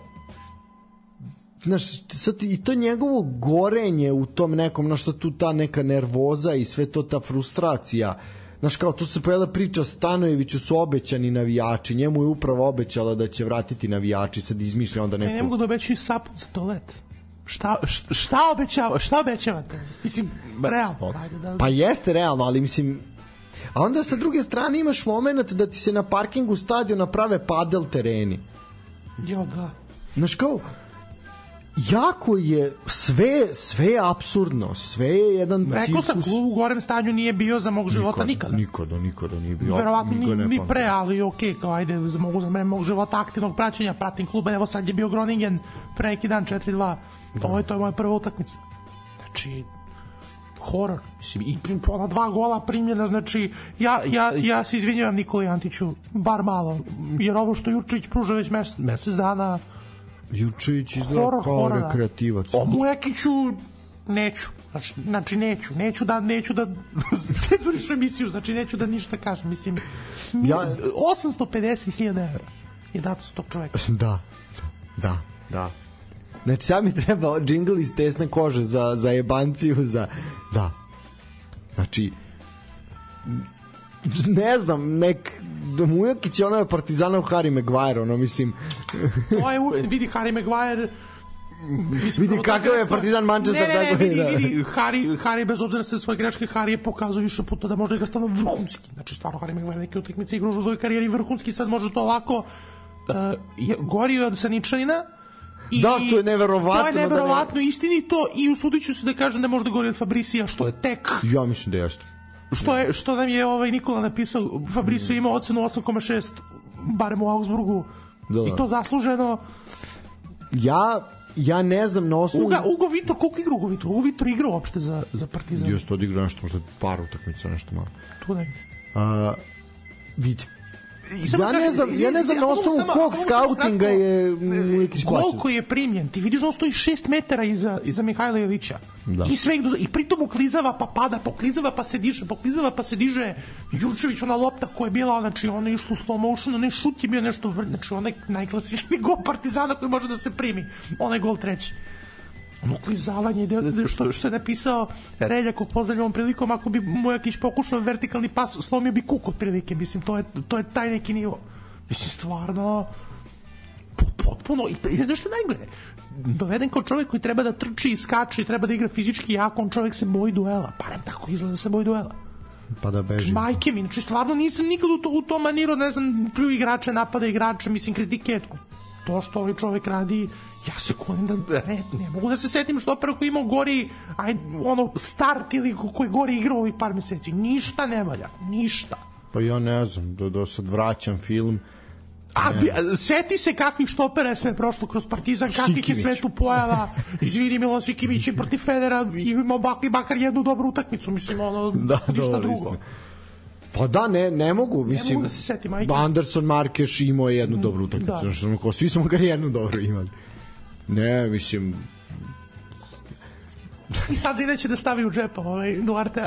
S3: sad i to njegovo gorenje u tom nekom, što tu ta neka nervoza i sve to, ta frustracija, znaš kao, tu se pojela priča, Stanojeviću su obećani navijači, njemu je upravo obećala da će vratiti navijači, sad izmišlja onda neku.
S4: Ne mogu da obećaju sapun za toalet. Šta obećavate? Mislim, realno.
S3: Pa jeste realno, ali mislim, A onda sa druge strane imaš moment da ti se na parkingu stadiona prave padel tereni.
S4: Jo, da.
S3: Znaš kao, jako je sve je apsurdno, sve je jedan cirkus.
S4: Rekao sam, klub u gorem stanju nije bio za mog života nikada.
S3: Nikada nije bio.
S4: Verovatno ni pre, ali okej, kao ajde, mogu za vreme mog života aktivnog praćenja, pratim kluba, evo sad je bio Groningen pre neki dan 4-2. To je moja prva utakmica. Znači, horor. Mislim, i ona 2 gola primljena, znači, ja se izvinjavam Nikoli Antiću, bar malo, jer ovo što Jurčević pruža već mesec dana,
S3: Jurčević izgleda kao rekreativac.
S4: O Mujekiću neću. Znači neću da cenzurišu emisiju, znači neću da ništa kažem, mislim 850.000 € je dato s tog čoveka. Da. Znači
S3: sad mi treba džingl iz tesne kože za jebanciju, da. Znači ne znam, Mujakić je ono Partizanov Harry Maguire, ono mislim.
S4: Vidi Harry Maguire,
S3: vidi kakav je Partizan Manchester.
S4: Vidi Harry bez obzira sa svoje greške, Harry je pokazao više puta da može ga stvarno vrhunski. Znači stvarno Harry Maguire neke utakmice igra u svojoj karijeri vrhunski, sad može to ovako gorio od Saničanina.
S3: Da, to je neverovatno.
S4: To je neverovatno istinito i usudit ću se da kažem da može da gori od Fabrisija, što je tek.
S3: Ja mislim da jeste.
S4: Što nam je Nikola napisao, Fabrizio imao ocenu 8,6 barem u Augsburgu. Da. I to zasluženo.
S3: Ja ne znam na osnovu...
S4: Ugo Vitor, koliko igra Ugo Vitor? Ugo Vitor igra uopšte za Partizan?
S3: Jeste odigrao nešto, možda par utakmica, nešto malo.
S4: Tu negdje.
S3: Vidi. Ja ne znam na osnovu kog skautinga je Mujekić plaćen.
S4: Koliko je primljen, ti vidiš da on stoji 6 metara iza Mihajla Ilića. I pritom uklizava pa pada, poklizava pa se diže. Jurčević, ona lopta koja je bila, znači ona je išla u slow motion, onaj šut je bio nešto znači onaj najklasičniji gol Partizana koji može da se primi. Onaj gol treći. Uklizavanje, što je napisao Reljak, kog pozdravljam ovom prilikom, ako bi Mujakić pokušao vertikalni pas, slomio bi kuk od prilike, mislim, to je taj neki nivo. Mislim, stvarno potpuno, i znaš što je najgore, doveden kao čovjek koji treba da trči i skače i treba da igra fizički jako, on čovjek se boji duela, barem tako izgleda se boji duela.
S3: Pa da beži.
S4: Majke mi, znači stvarno nisam nikad u tom maniru, ne znam, plju igrače, napada igrače, mislim, kritike, to što ovaj čovjek radi, ja se konim da ne mogu da se setim štopera koji imao gori start ili koji gori igrao ovih par meseci. Ništa ne valja, ništa.
S3: Pa ja ne znam, do sad vraćam film.
S4: Seti se kakvih štopera je sve prošlo kroz Partizan, kakvih je sve tu pojava. Izvini, Milan Sikimić je protiv Federa imao bakar jednu dobru utakmicu, mislim, ništa drugo.
S3: Pa da, ne mogu, mislim.
S4: Ne mogu da se setim,
S3: Anderson Markeš imao je jednu dobru utakmicu. Svi smo ga jednu dobru imali. Ne, mislim...
S4: I sad Zidane će da stavi u džepa Duartea.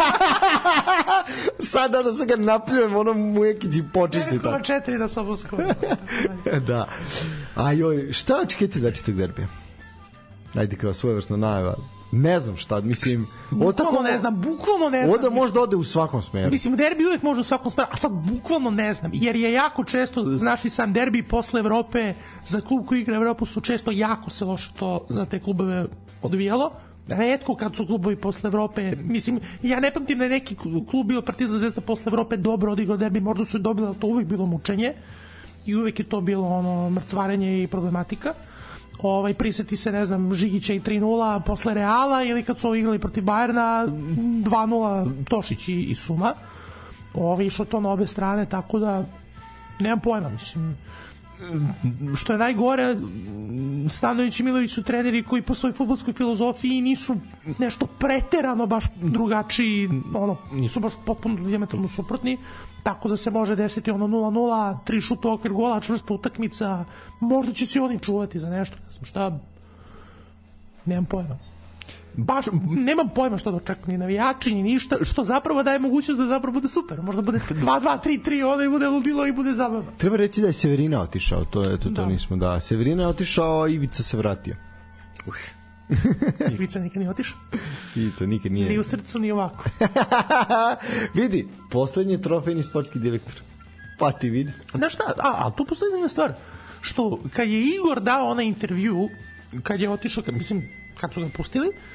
S3: Sad da se ga napljujem, ono Mujekić i počisti tako.
S4: 4 na Sobolskom.
S3: Da. Ajoj, šta očekujete da ćete derbija? Ajde kao svojevrsna najava. Ne znam šta, mislim...
S4: Bukvalno ne znam.
S3: Onda možda ode u svakom smeru.
S4: Mislim, derbi uvek može u svakom smeru, a sad bukvalno ne znam, jer je jako često, znaš i sam, derbi posle Evrope, za klub koji igra Evropu su često jako se loše to za te klubove odvijalo. Retko kad su klubovi posle Evrope, mislim, ja ne pamtim da je neki klub bio Partizan, Zvezda posle Evrope dobro odigrao derbi, možda su dobili, ali to uvek bilo mučenje i uvek je to bilo mrcvarenje i problematika. Priseti se, ne znam, Žigića i 3-0 posle Reala, ili kad su igrali protiv Bajerna 2-0 Tošić i Suma. Išlo to na obe strane, tako da nemam pojma, mislim. Što je najgore, Stanović i Milović su treneri koji po svojoj fudbalskoj filozofiji nisu nešto preterano baš drugačiji, nisu baš potpuno dijametralno suprotni, tako da se može desiti 0-0, 3 šuta u okvir gola, čvrsta utakmica, možda će se oni čuvati za nešto, ne znam šta, nemam pojma. Baš, nemam pojma što da očekujem, ni navijači, ni ništa, što zapravo daje mogućnost da zapravo bude super, možda bude 2-2, 3-3, onda i bude ludilo i bude zabavno.
S3: Treba reći da je Severina otišao, to nismo, da. Severina je otišao, Ivica se vratio.
S4: Ivica nikad nije otišao?
S3: Ivica nikad nije.
S4: Ni u srcu, ni ovako.
S3: Vidi, poslednji trofejni sportski direktor. Pa ti vidi.
S4: Znaš šta, ali tu postoji jedna stvar, što kad je Igor dao onaj intervju, kad je otišao, mislim, kad su ga pustili,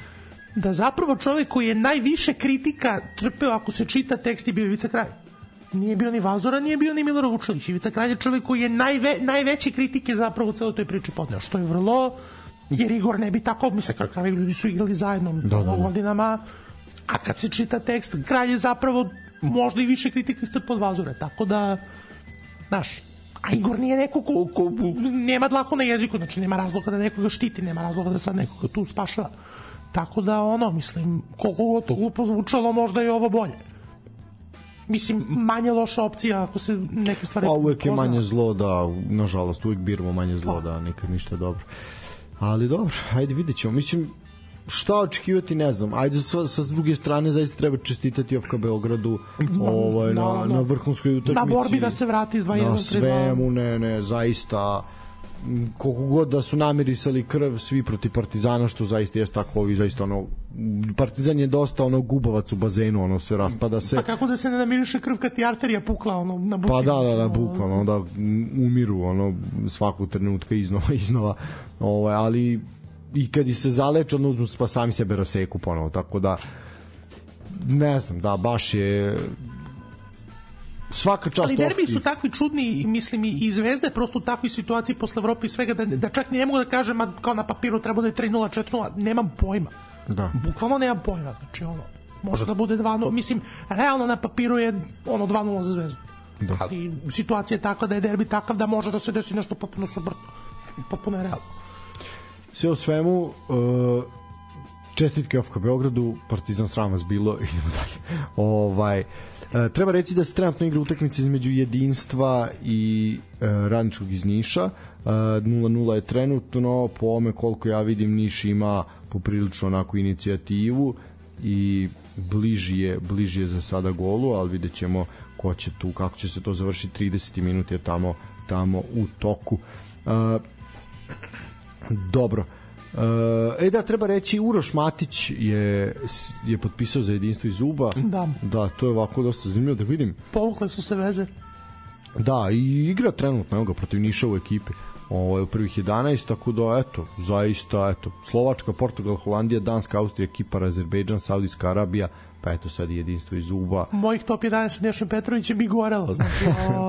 S4: da zapravo čovjek koji je najviše kritika trpeo ako se čita tekst je bio Ivica Kralj. Nije bio ni Vazora, nije bio ni Milorad Vučelić. Ivica Kralj je čovjek koji je najveće kritike zapravo u celoj toj priči podneo, što je vrlo, jer Igor ne bi tako, mislim, kako ljudi su igrali zajedno godinama, a kad se čita tekst, Kralj je zapravo možda i više kritika istrpao od Vazora, tako da, znaš, a Igor nije neko ko nema dlaku na jeziku, znači nema razloga da nekoga štiti, nema razloga da sad nekoga tu spašava. Tako da, mislim, koliko god to glupo zvučalo, možda je ovo bolje. Mislim, manje loša opcija ako se neke stvari...
S3: A uvek je manje zlo da, nažalost, uvek biramo manje zlo da nikad ništa dobro. Ali dobro, ajde vidjet ćemo. Mislim, šta očekivati, ne znam. Ajde sa druge strane, zaista treba čestitati OFK Beogradu na vrhunskoj utakmici. Na borbi da se vrati s 2-1.
S4: Na
S3: svemu, ne, zaista... koliko god da su namirisali krv svi protiv Partizana, što zaista jeste tako, ovi zaista Partizan je dosta gubavac u bazenu, se raspada se.
S4: Pa kako da se ne namiriše krv kad ti arterija pukla na buki?
S3: Pa da, bukvalno, onda umiru svaku trenutka iznova, ali i kad se zaleče, uzmu pa sami sebe raseku ponovo, tako da ne znam, da, baš je svaka čast.
S4: Ali derbi su takvi čudni, mislim, i Zvezda prosto u takvoj situaciji posle Evrope i svega, da čak ne mogu da kažem, kao na papiru treba da je 3-0, 4-0, nemam pojma.
S3: Da.
S4: Bukvalno nemam pojma, znači može da bude 2-0, mislim, realno na papiru je 2-0 za Zvezdu. Da. Ali situacija je takva da je derbi takav da može da se desi nešto potpuno suprotno. Potpuno je realno.
S3: Sve u svemu, čestitke OFK Beogradu, Partizan sram vas bilo, idemo dalje. Treba reći da se trenutno igra utakmica između Jedinstva i Radničkog iz Niša. 0-0 je trenutno, po ome koliko ja vidim Niš ima poprilično onako inicijativu i bliži je za sada golu, ali vidjet ćemo ko će tu, kako će se to završiti. 30 minuta je tamo u toku. Dobro. Da, treba reći, Uroš Matić je potpisao za Jedinstvo iz Uba. Da, to je ovako dosta zanimljivo da vidim.
S4: Povukle su se veze.
S3: Da, i igra trenutno protiv Niša u ekipi u prvih 11, tako da zaista Slovačka, Portugal, Holandija, Danska, Austrija, Kipar, Azerbejdžan, Saudijska Arabija, pa sad Jedinstvo iz Uba.
S4: Mojih top 11 sa Nešom Petrovićem bi gorelo, znači.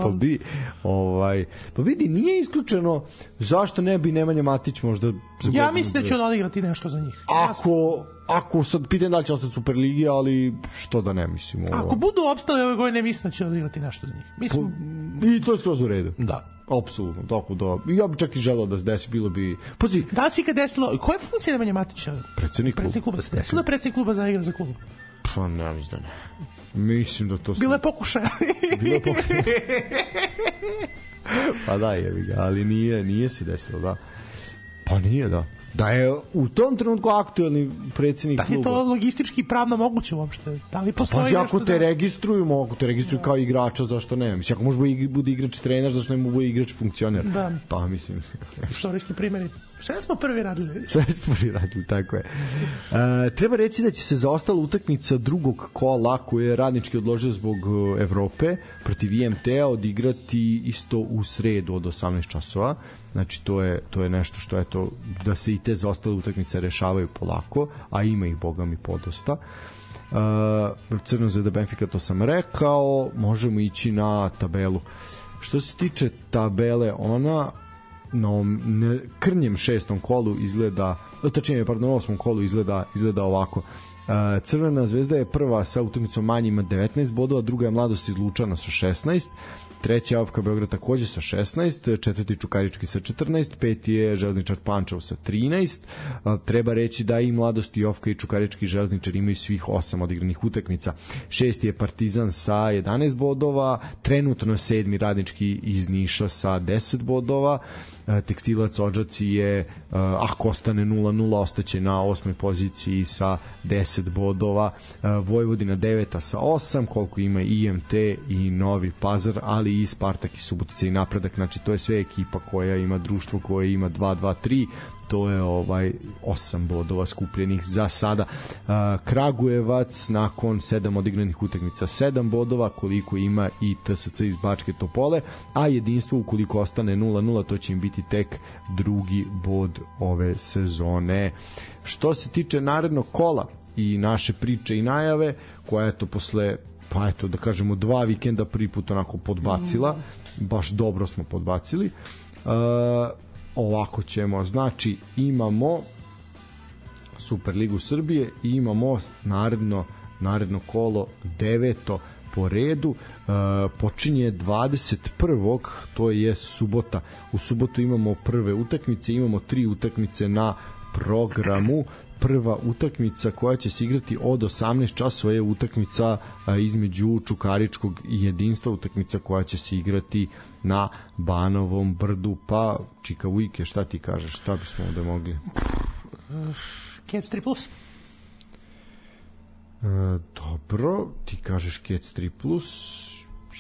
S3: Pa vidi, nije isključeno zašto ne bi Nemanja Matić možda...
S4: Ja mislim da će on odigrati nešto za njih.
S3: Ako sad pitam da li će ostati Superligi, ali što da ne mislim.
S4: Ako budu opstali ove godine, mislim da će odigrati nešto za njih. Mislim...
S3: I to je skroz u redu.
S4: Da.
S3: Apsolutno, tako da. Ja bih čak i želeo da se desi, bilo bi... Pazi.
S4: Da si kad desilo... Koja je funkcija Nemanja Matića?
S3: Predsednik
S4: kluba. Se desilo da predsednik kluba zaigra za klubu?
S3: Pa ne, mislim da ne. Mislim da to...
S4: Bilo je pokušaj.
S3: Pa da, jebi ga, ali nije se desilo, da. Pa nije, da. Da je u tom trenutku aktuelni predsjednik kluba.
S4: Da je to logistički i pravno moguće uopšte? Da li postoji nešto?
S3: Pa ako te registruju, kao igrača, zašto ne? Mislim, ako može bude igrač trener, zašto ne bude igrač funkcioner?
S4: Da.
S3: Pa mislim...
S4: Istorijski primjeri. Sve smo prvi radili,
S3: tako je. Treba reći da će se zaostala utakmica drugog kola koje je Radnički odložio zbog Evrope protiv IMT-a odigrati isto u sredu od 18 časova. Znači to je nešto što da se i te zaostale utakmice rešavaju polako, a ima ih bogami podosta. Crno Zvezda Benfica, to sam rekao, možemo ići na tabelu. Što se tiče tabele, ona na krnjem 6. kolu izgleda, tačnije, pardon, 8. kolu izgleda ovako. Crvena Zvezda je prva sa utakmicom manje, ima 19 bodova, druga je Mladost iz Lučana sa 16, treći je AFK Beograd takođe sa 16, četvrti Čukarički sa 14, peti je Železničar Pančevo sa 13. Treba reći da i Mladost i AFK i Čukarički i Železničar imaju svih 8 odigranih utakmica. Šesti je Partizan sa 11 bodova, trenutno 7. Radnički iz Niša sa 10 bodova, Tekstilac Odžaci je, ako ostane 0-0, ostaće na 8. poziciji sa 10 bodova, Vojvodina 9. sa 8, koliko ima IMT i Novi Pazar, ali i Spartak i Subotica i Napredak. Znači to je sve ekipa koja ima društvo koje ima 2-2-3, to je 8 bodova skupljenih za sada. Kragujevac nakon 7 odigranih utakmica 7 bodova, koliko ima i TSC iz Bačke Topole, a Jedinstvo ukoliko ostane 0-0 to će im biti tek drugi bod ove sezone. Što se tiče narednog kola i naše priče i najave, koja je to posle, pa eto da kažemo 2 vikenda prvi put onako podbacila, baš dobro smo podbacili. Ovako ćemo, znači imamo Superligu Srbije i imamo naredno kolo 9. po redu, počinje 21. to je subota. U subotu imamo prve utakmice, imamo 3 utakmice na programu. Prva utakmica koja će se igrati od 18 časova je utakmica između Čukaričkog i Jedinstva, utakmica koja će se igrati na Banovom Brdu. Pa Čika Vujke, šta ti kažeš, šta bismo ovde mogli?
S4: Kec 3+.
S3: Dobro, ti kažeš Kec 3+.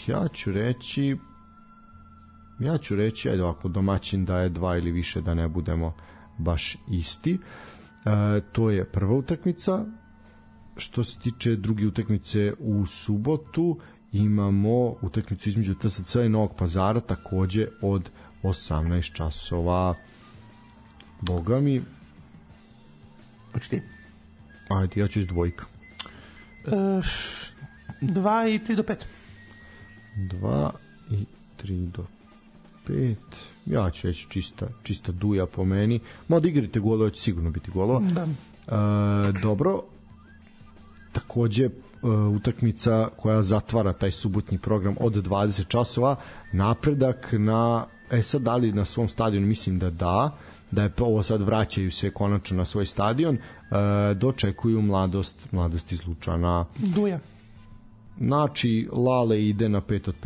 S3: Ja ću reći ajde ovako, domaćin daje 2 ili više, da ne budemo baš isti. To je prva utakmica. Što se tiče druge utakmice u subotu, imamo utakmicu između TSC i Novog Pazara, takođe od 18 časova. Boga mi,
S4: Hoći ti?
S3: ajde, ja ću iz dvojka.
S4: 2 i 3 do 5.
S3: 2 i 3 do 5. Ja ću reći čista duja po meni. Ma da igrate golova, će sigurno biti golova.
S4: Da.
S3: Dobro. Takođe utakmica koja zatvara taj subotnji program od 20 časova, Napredak na sad da li na svom stadionu, mislim da je ovo sad, vraćaju se konačno na svoj stadion, dočekuju mladost iz Lučana.
S4: Duja.
S3: Znači Lale ide na 5 od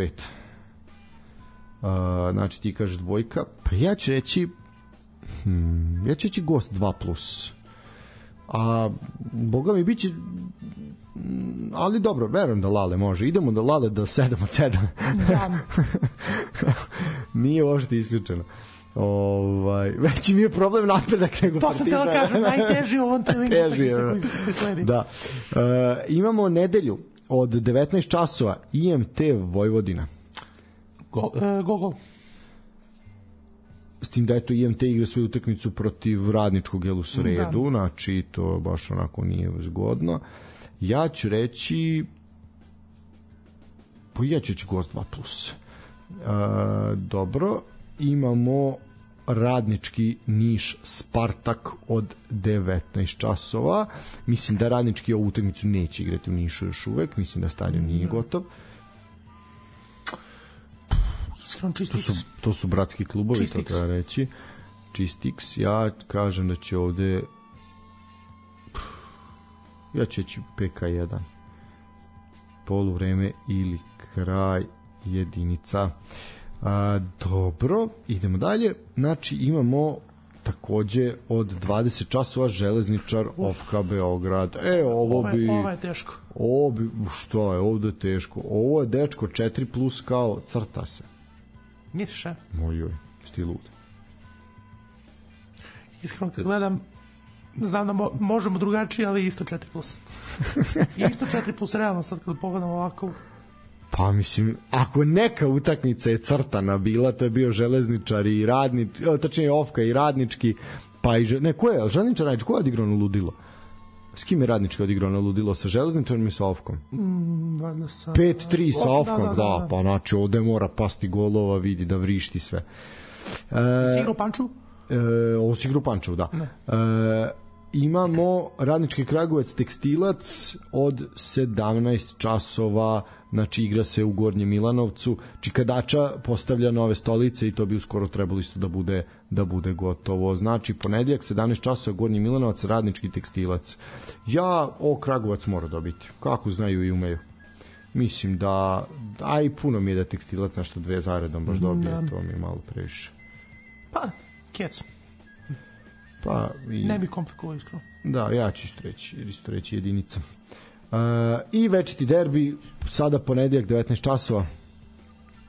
S3: 5. Znači ti kažeš dvojka, pa ja ću reći gost 2+. A boga mi biće, ali dobro, verujem da Lale može. Idemo da Lale da 7 od 7.
S4: Da.
S3: Nije uopšte isključeno. Veći mi je problem Napredak nego
S4: To
S3: Partizan.
S4: sam tela kažem, najteži u ovom treningu.
S3: Da. Imamo nedelju od 19 časova IMT Vojvodina.
S4: Gol.
S3: S tim da je to IMT igra svoju utakmicu protiv Radničkog u sredu, znači to baš onako nije zgodno. Ja ću reći gost 2+. Dobro, imamo Radnički Niš Spartak od 19 časova. Mislim da Radnički ovu utakmicu neće igrati u Nišu još uvek, mislim da stadion nije gotov. To su bratski klubovi,
S4: Čist
S3: to
S4: X.
S3: treba reći. Čist X. Ja kažem da će ovde ja ću reći PK1 poluvreme ili kraj jedinica. Dobro, idemo dalje. Znači imamo takođe od 20 časova Železničar OFK Beograd. Ovo je
S4: teško.
S3: Što je ovde teško? Ovo je dečko 4+ kao crta se.
S4: Misliš, a?
S3: Mojoj, sti lud.
S4: Iskreno kad gledam, znam da možemo drugačije, ali isto 4+. Isto 4+, realno sad kad pogledam ovako.
S3: Pa mislim, ako neka utakmica je crtana bila, to je bio Železničar i Radnički, tačnije Ofka i Radnički, pa i ko je Železničar Radnički, ko je odigrao na ludilo? S kim je Radnički odigrao na ludilo? Sa Železničarom i sa Ofkom? 5-3 sa Ofkom, da, pa znači ovde mora pasti golova, vidi da vrišti sve.
S4: Si igrao Pančevu?
S3: Ovo si igrao Pančevu, da. Imamo Radnički Kragujevac Tekstilac od 17 časova, znači igra se u Gornjem Milanovcu. Čikadača postavlja nove stolice i to bi uskoro trebalo isto da bude gotovo. Znači ponedjeljak 17 časova Gornji Milanovac, Radnički Tekstilac. Kragujevac mora dobiti, kako znaju i umeju. Mislim da i puno mi je da Tekstilac nešto 2 zaredom baš dobije, to mi je malo previše.
S4: Pa, kec. Ne bi komplikovao iskreno.
S3: Da, ja ću isto reći jedinica. I večiti derbi, sada ponedjeljak 19 časova.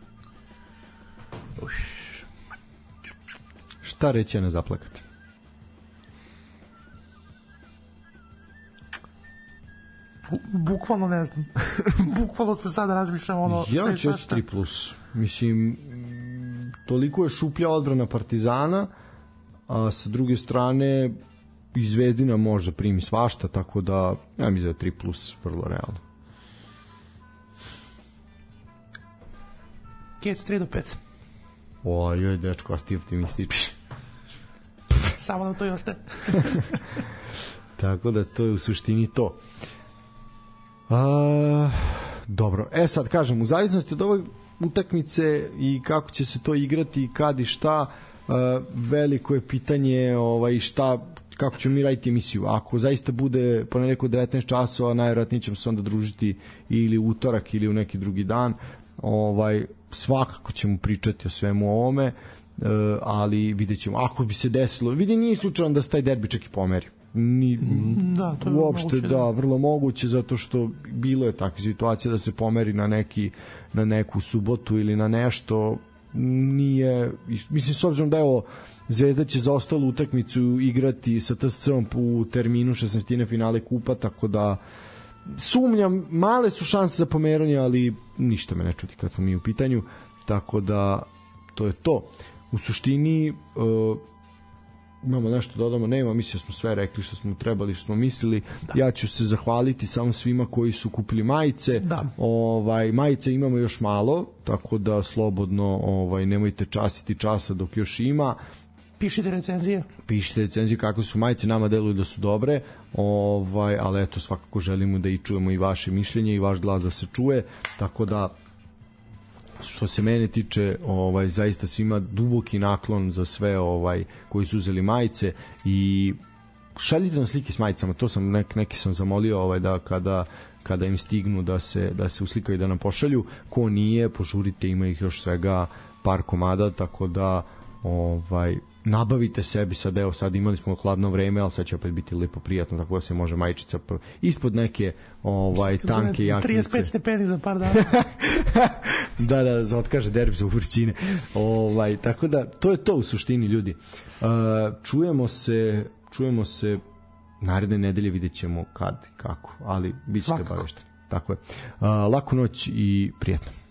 S3: Šta reći, a ne zaplakati?
S4: Bukvalno ne znam. Bukvalno se sad razmišljam ono...
S3: Ja ću 3+. Mislim, toliko je šuplja odbrana Partizana, a sa druge strane i Zvezdina može primi svašta, tako da ja mislim da je 3+, vrlo realno.
S4: Kec 3-5.
S3: Ojoj, dečko, a ti optimistič.
S4: Samo nam to i ostaje.
S3: Tako da to je u suštini to. Dobro, sad kažem, u zavisnosti od ove utakmice i kako će se to igrati i kad i šta, veliko je pitanje šta, kako ćemo mi raditi emisiju. Ako zaista bude ponedeljak od 19 časova, najvjerojatnije ćemo se onda družiti ili utorak ili u neki drugi dan. Svakako ćemo pričati o svemu ovome, ali vidjet ćemo. Ako bi se desilo, nije slučajno da se taj derbi čak i pomeri.
S4: Da, to je
S3: uopšte
S4: moguće,
S3: da, vrlo moguće, zato što bilo je takva situacija da se pomeri na neku subotu ili na nešto. Nije, mislim, s obzirom da evo Zvezda će za ostalu utakmicu igrati sa TSC-om u terminu 16. finale kupa, tako da sumnjam, male su šanse za pomeranje, ali ništa me ne čudi kad smo mi u pitanju, tako da to je to. U suštini imamo nešto dodamo, nema, mislim da smo sve rekli što smo trebali, što smo mislili. Ja ću se zahvaliti samo svima koji su kupili majice. Majice imamo još malo, tako da slobodno nemojte časiti časa dok još ima.
S4: Pišite recenzije
S3: kako su majice, nama deluju da su dobre, ali eto, svakako želimo da i čujemo i vaše mišljenje i vaš glas da se čuje, tako da što se mene tiče, zaista svima duboki naklon za sve koji su uzeli majice i šaljite nam slike s majicama, to sam neki sam zamolio da kada im stignu da se uslikaju da nam pošalju, ko nije, požurite, ima ih još svega par komada, tako da nabavite sebi sad imali smo hladno vreme, ali sad će opet biti lepo prijatno, tako da se može majičica ispod neke tanke jaknice
S4: 35 stepeni za par dana.
S3: da otkaže derbi za Uvrćine. Tako da to je to u suštini, ljudi. Čujemo se naredne nedelje, vidjet ćemo kad, kako, ali bit ćete obavešteni. Tako je. Laku noć i prijatno.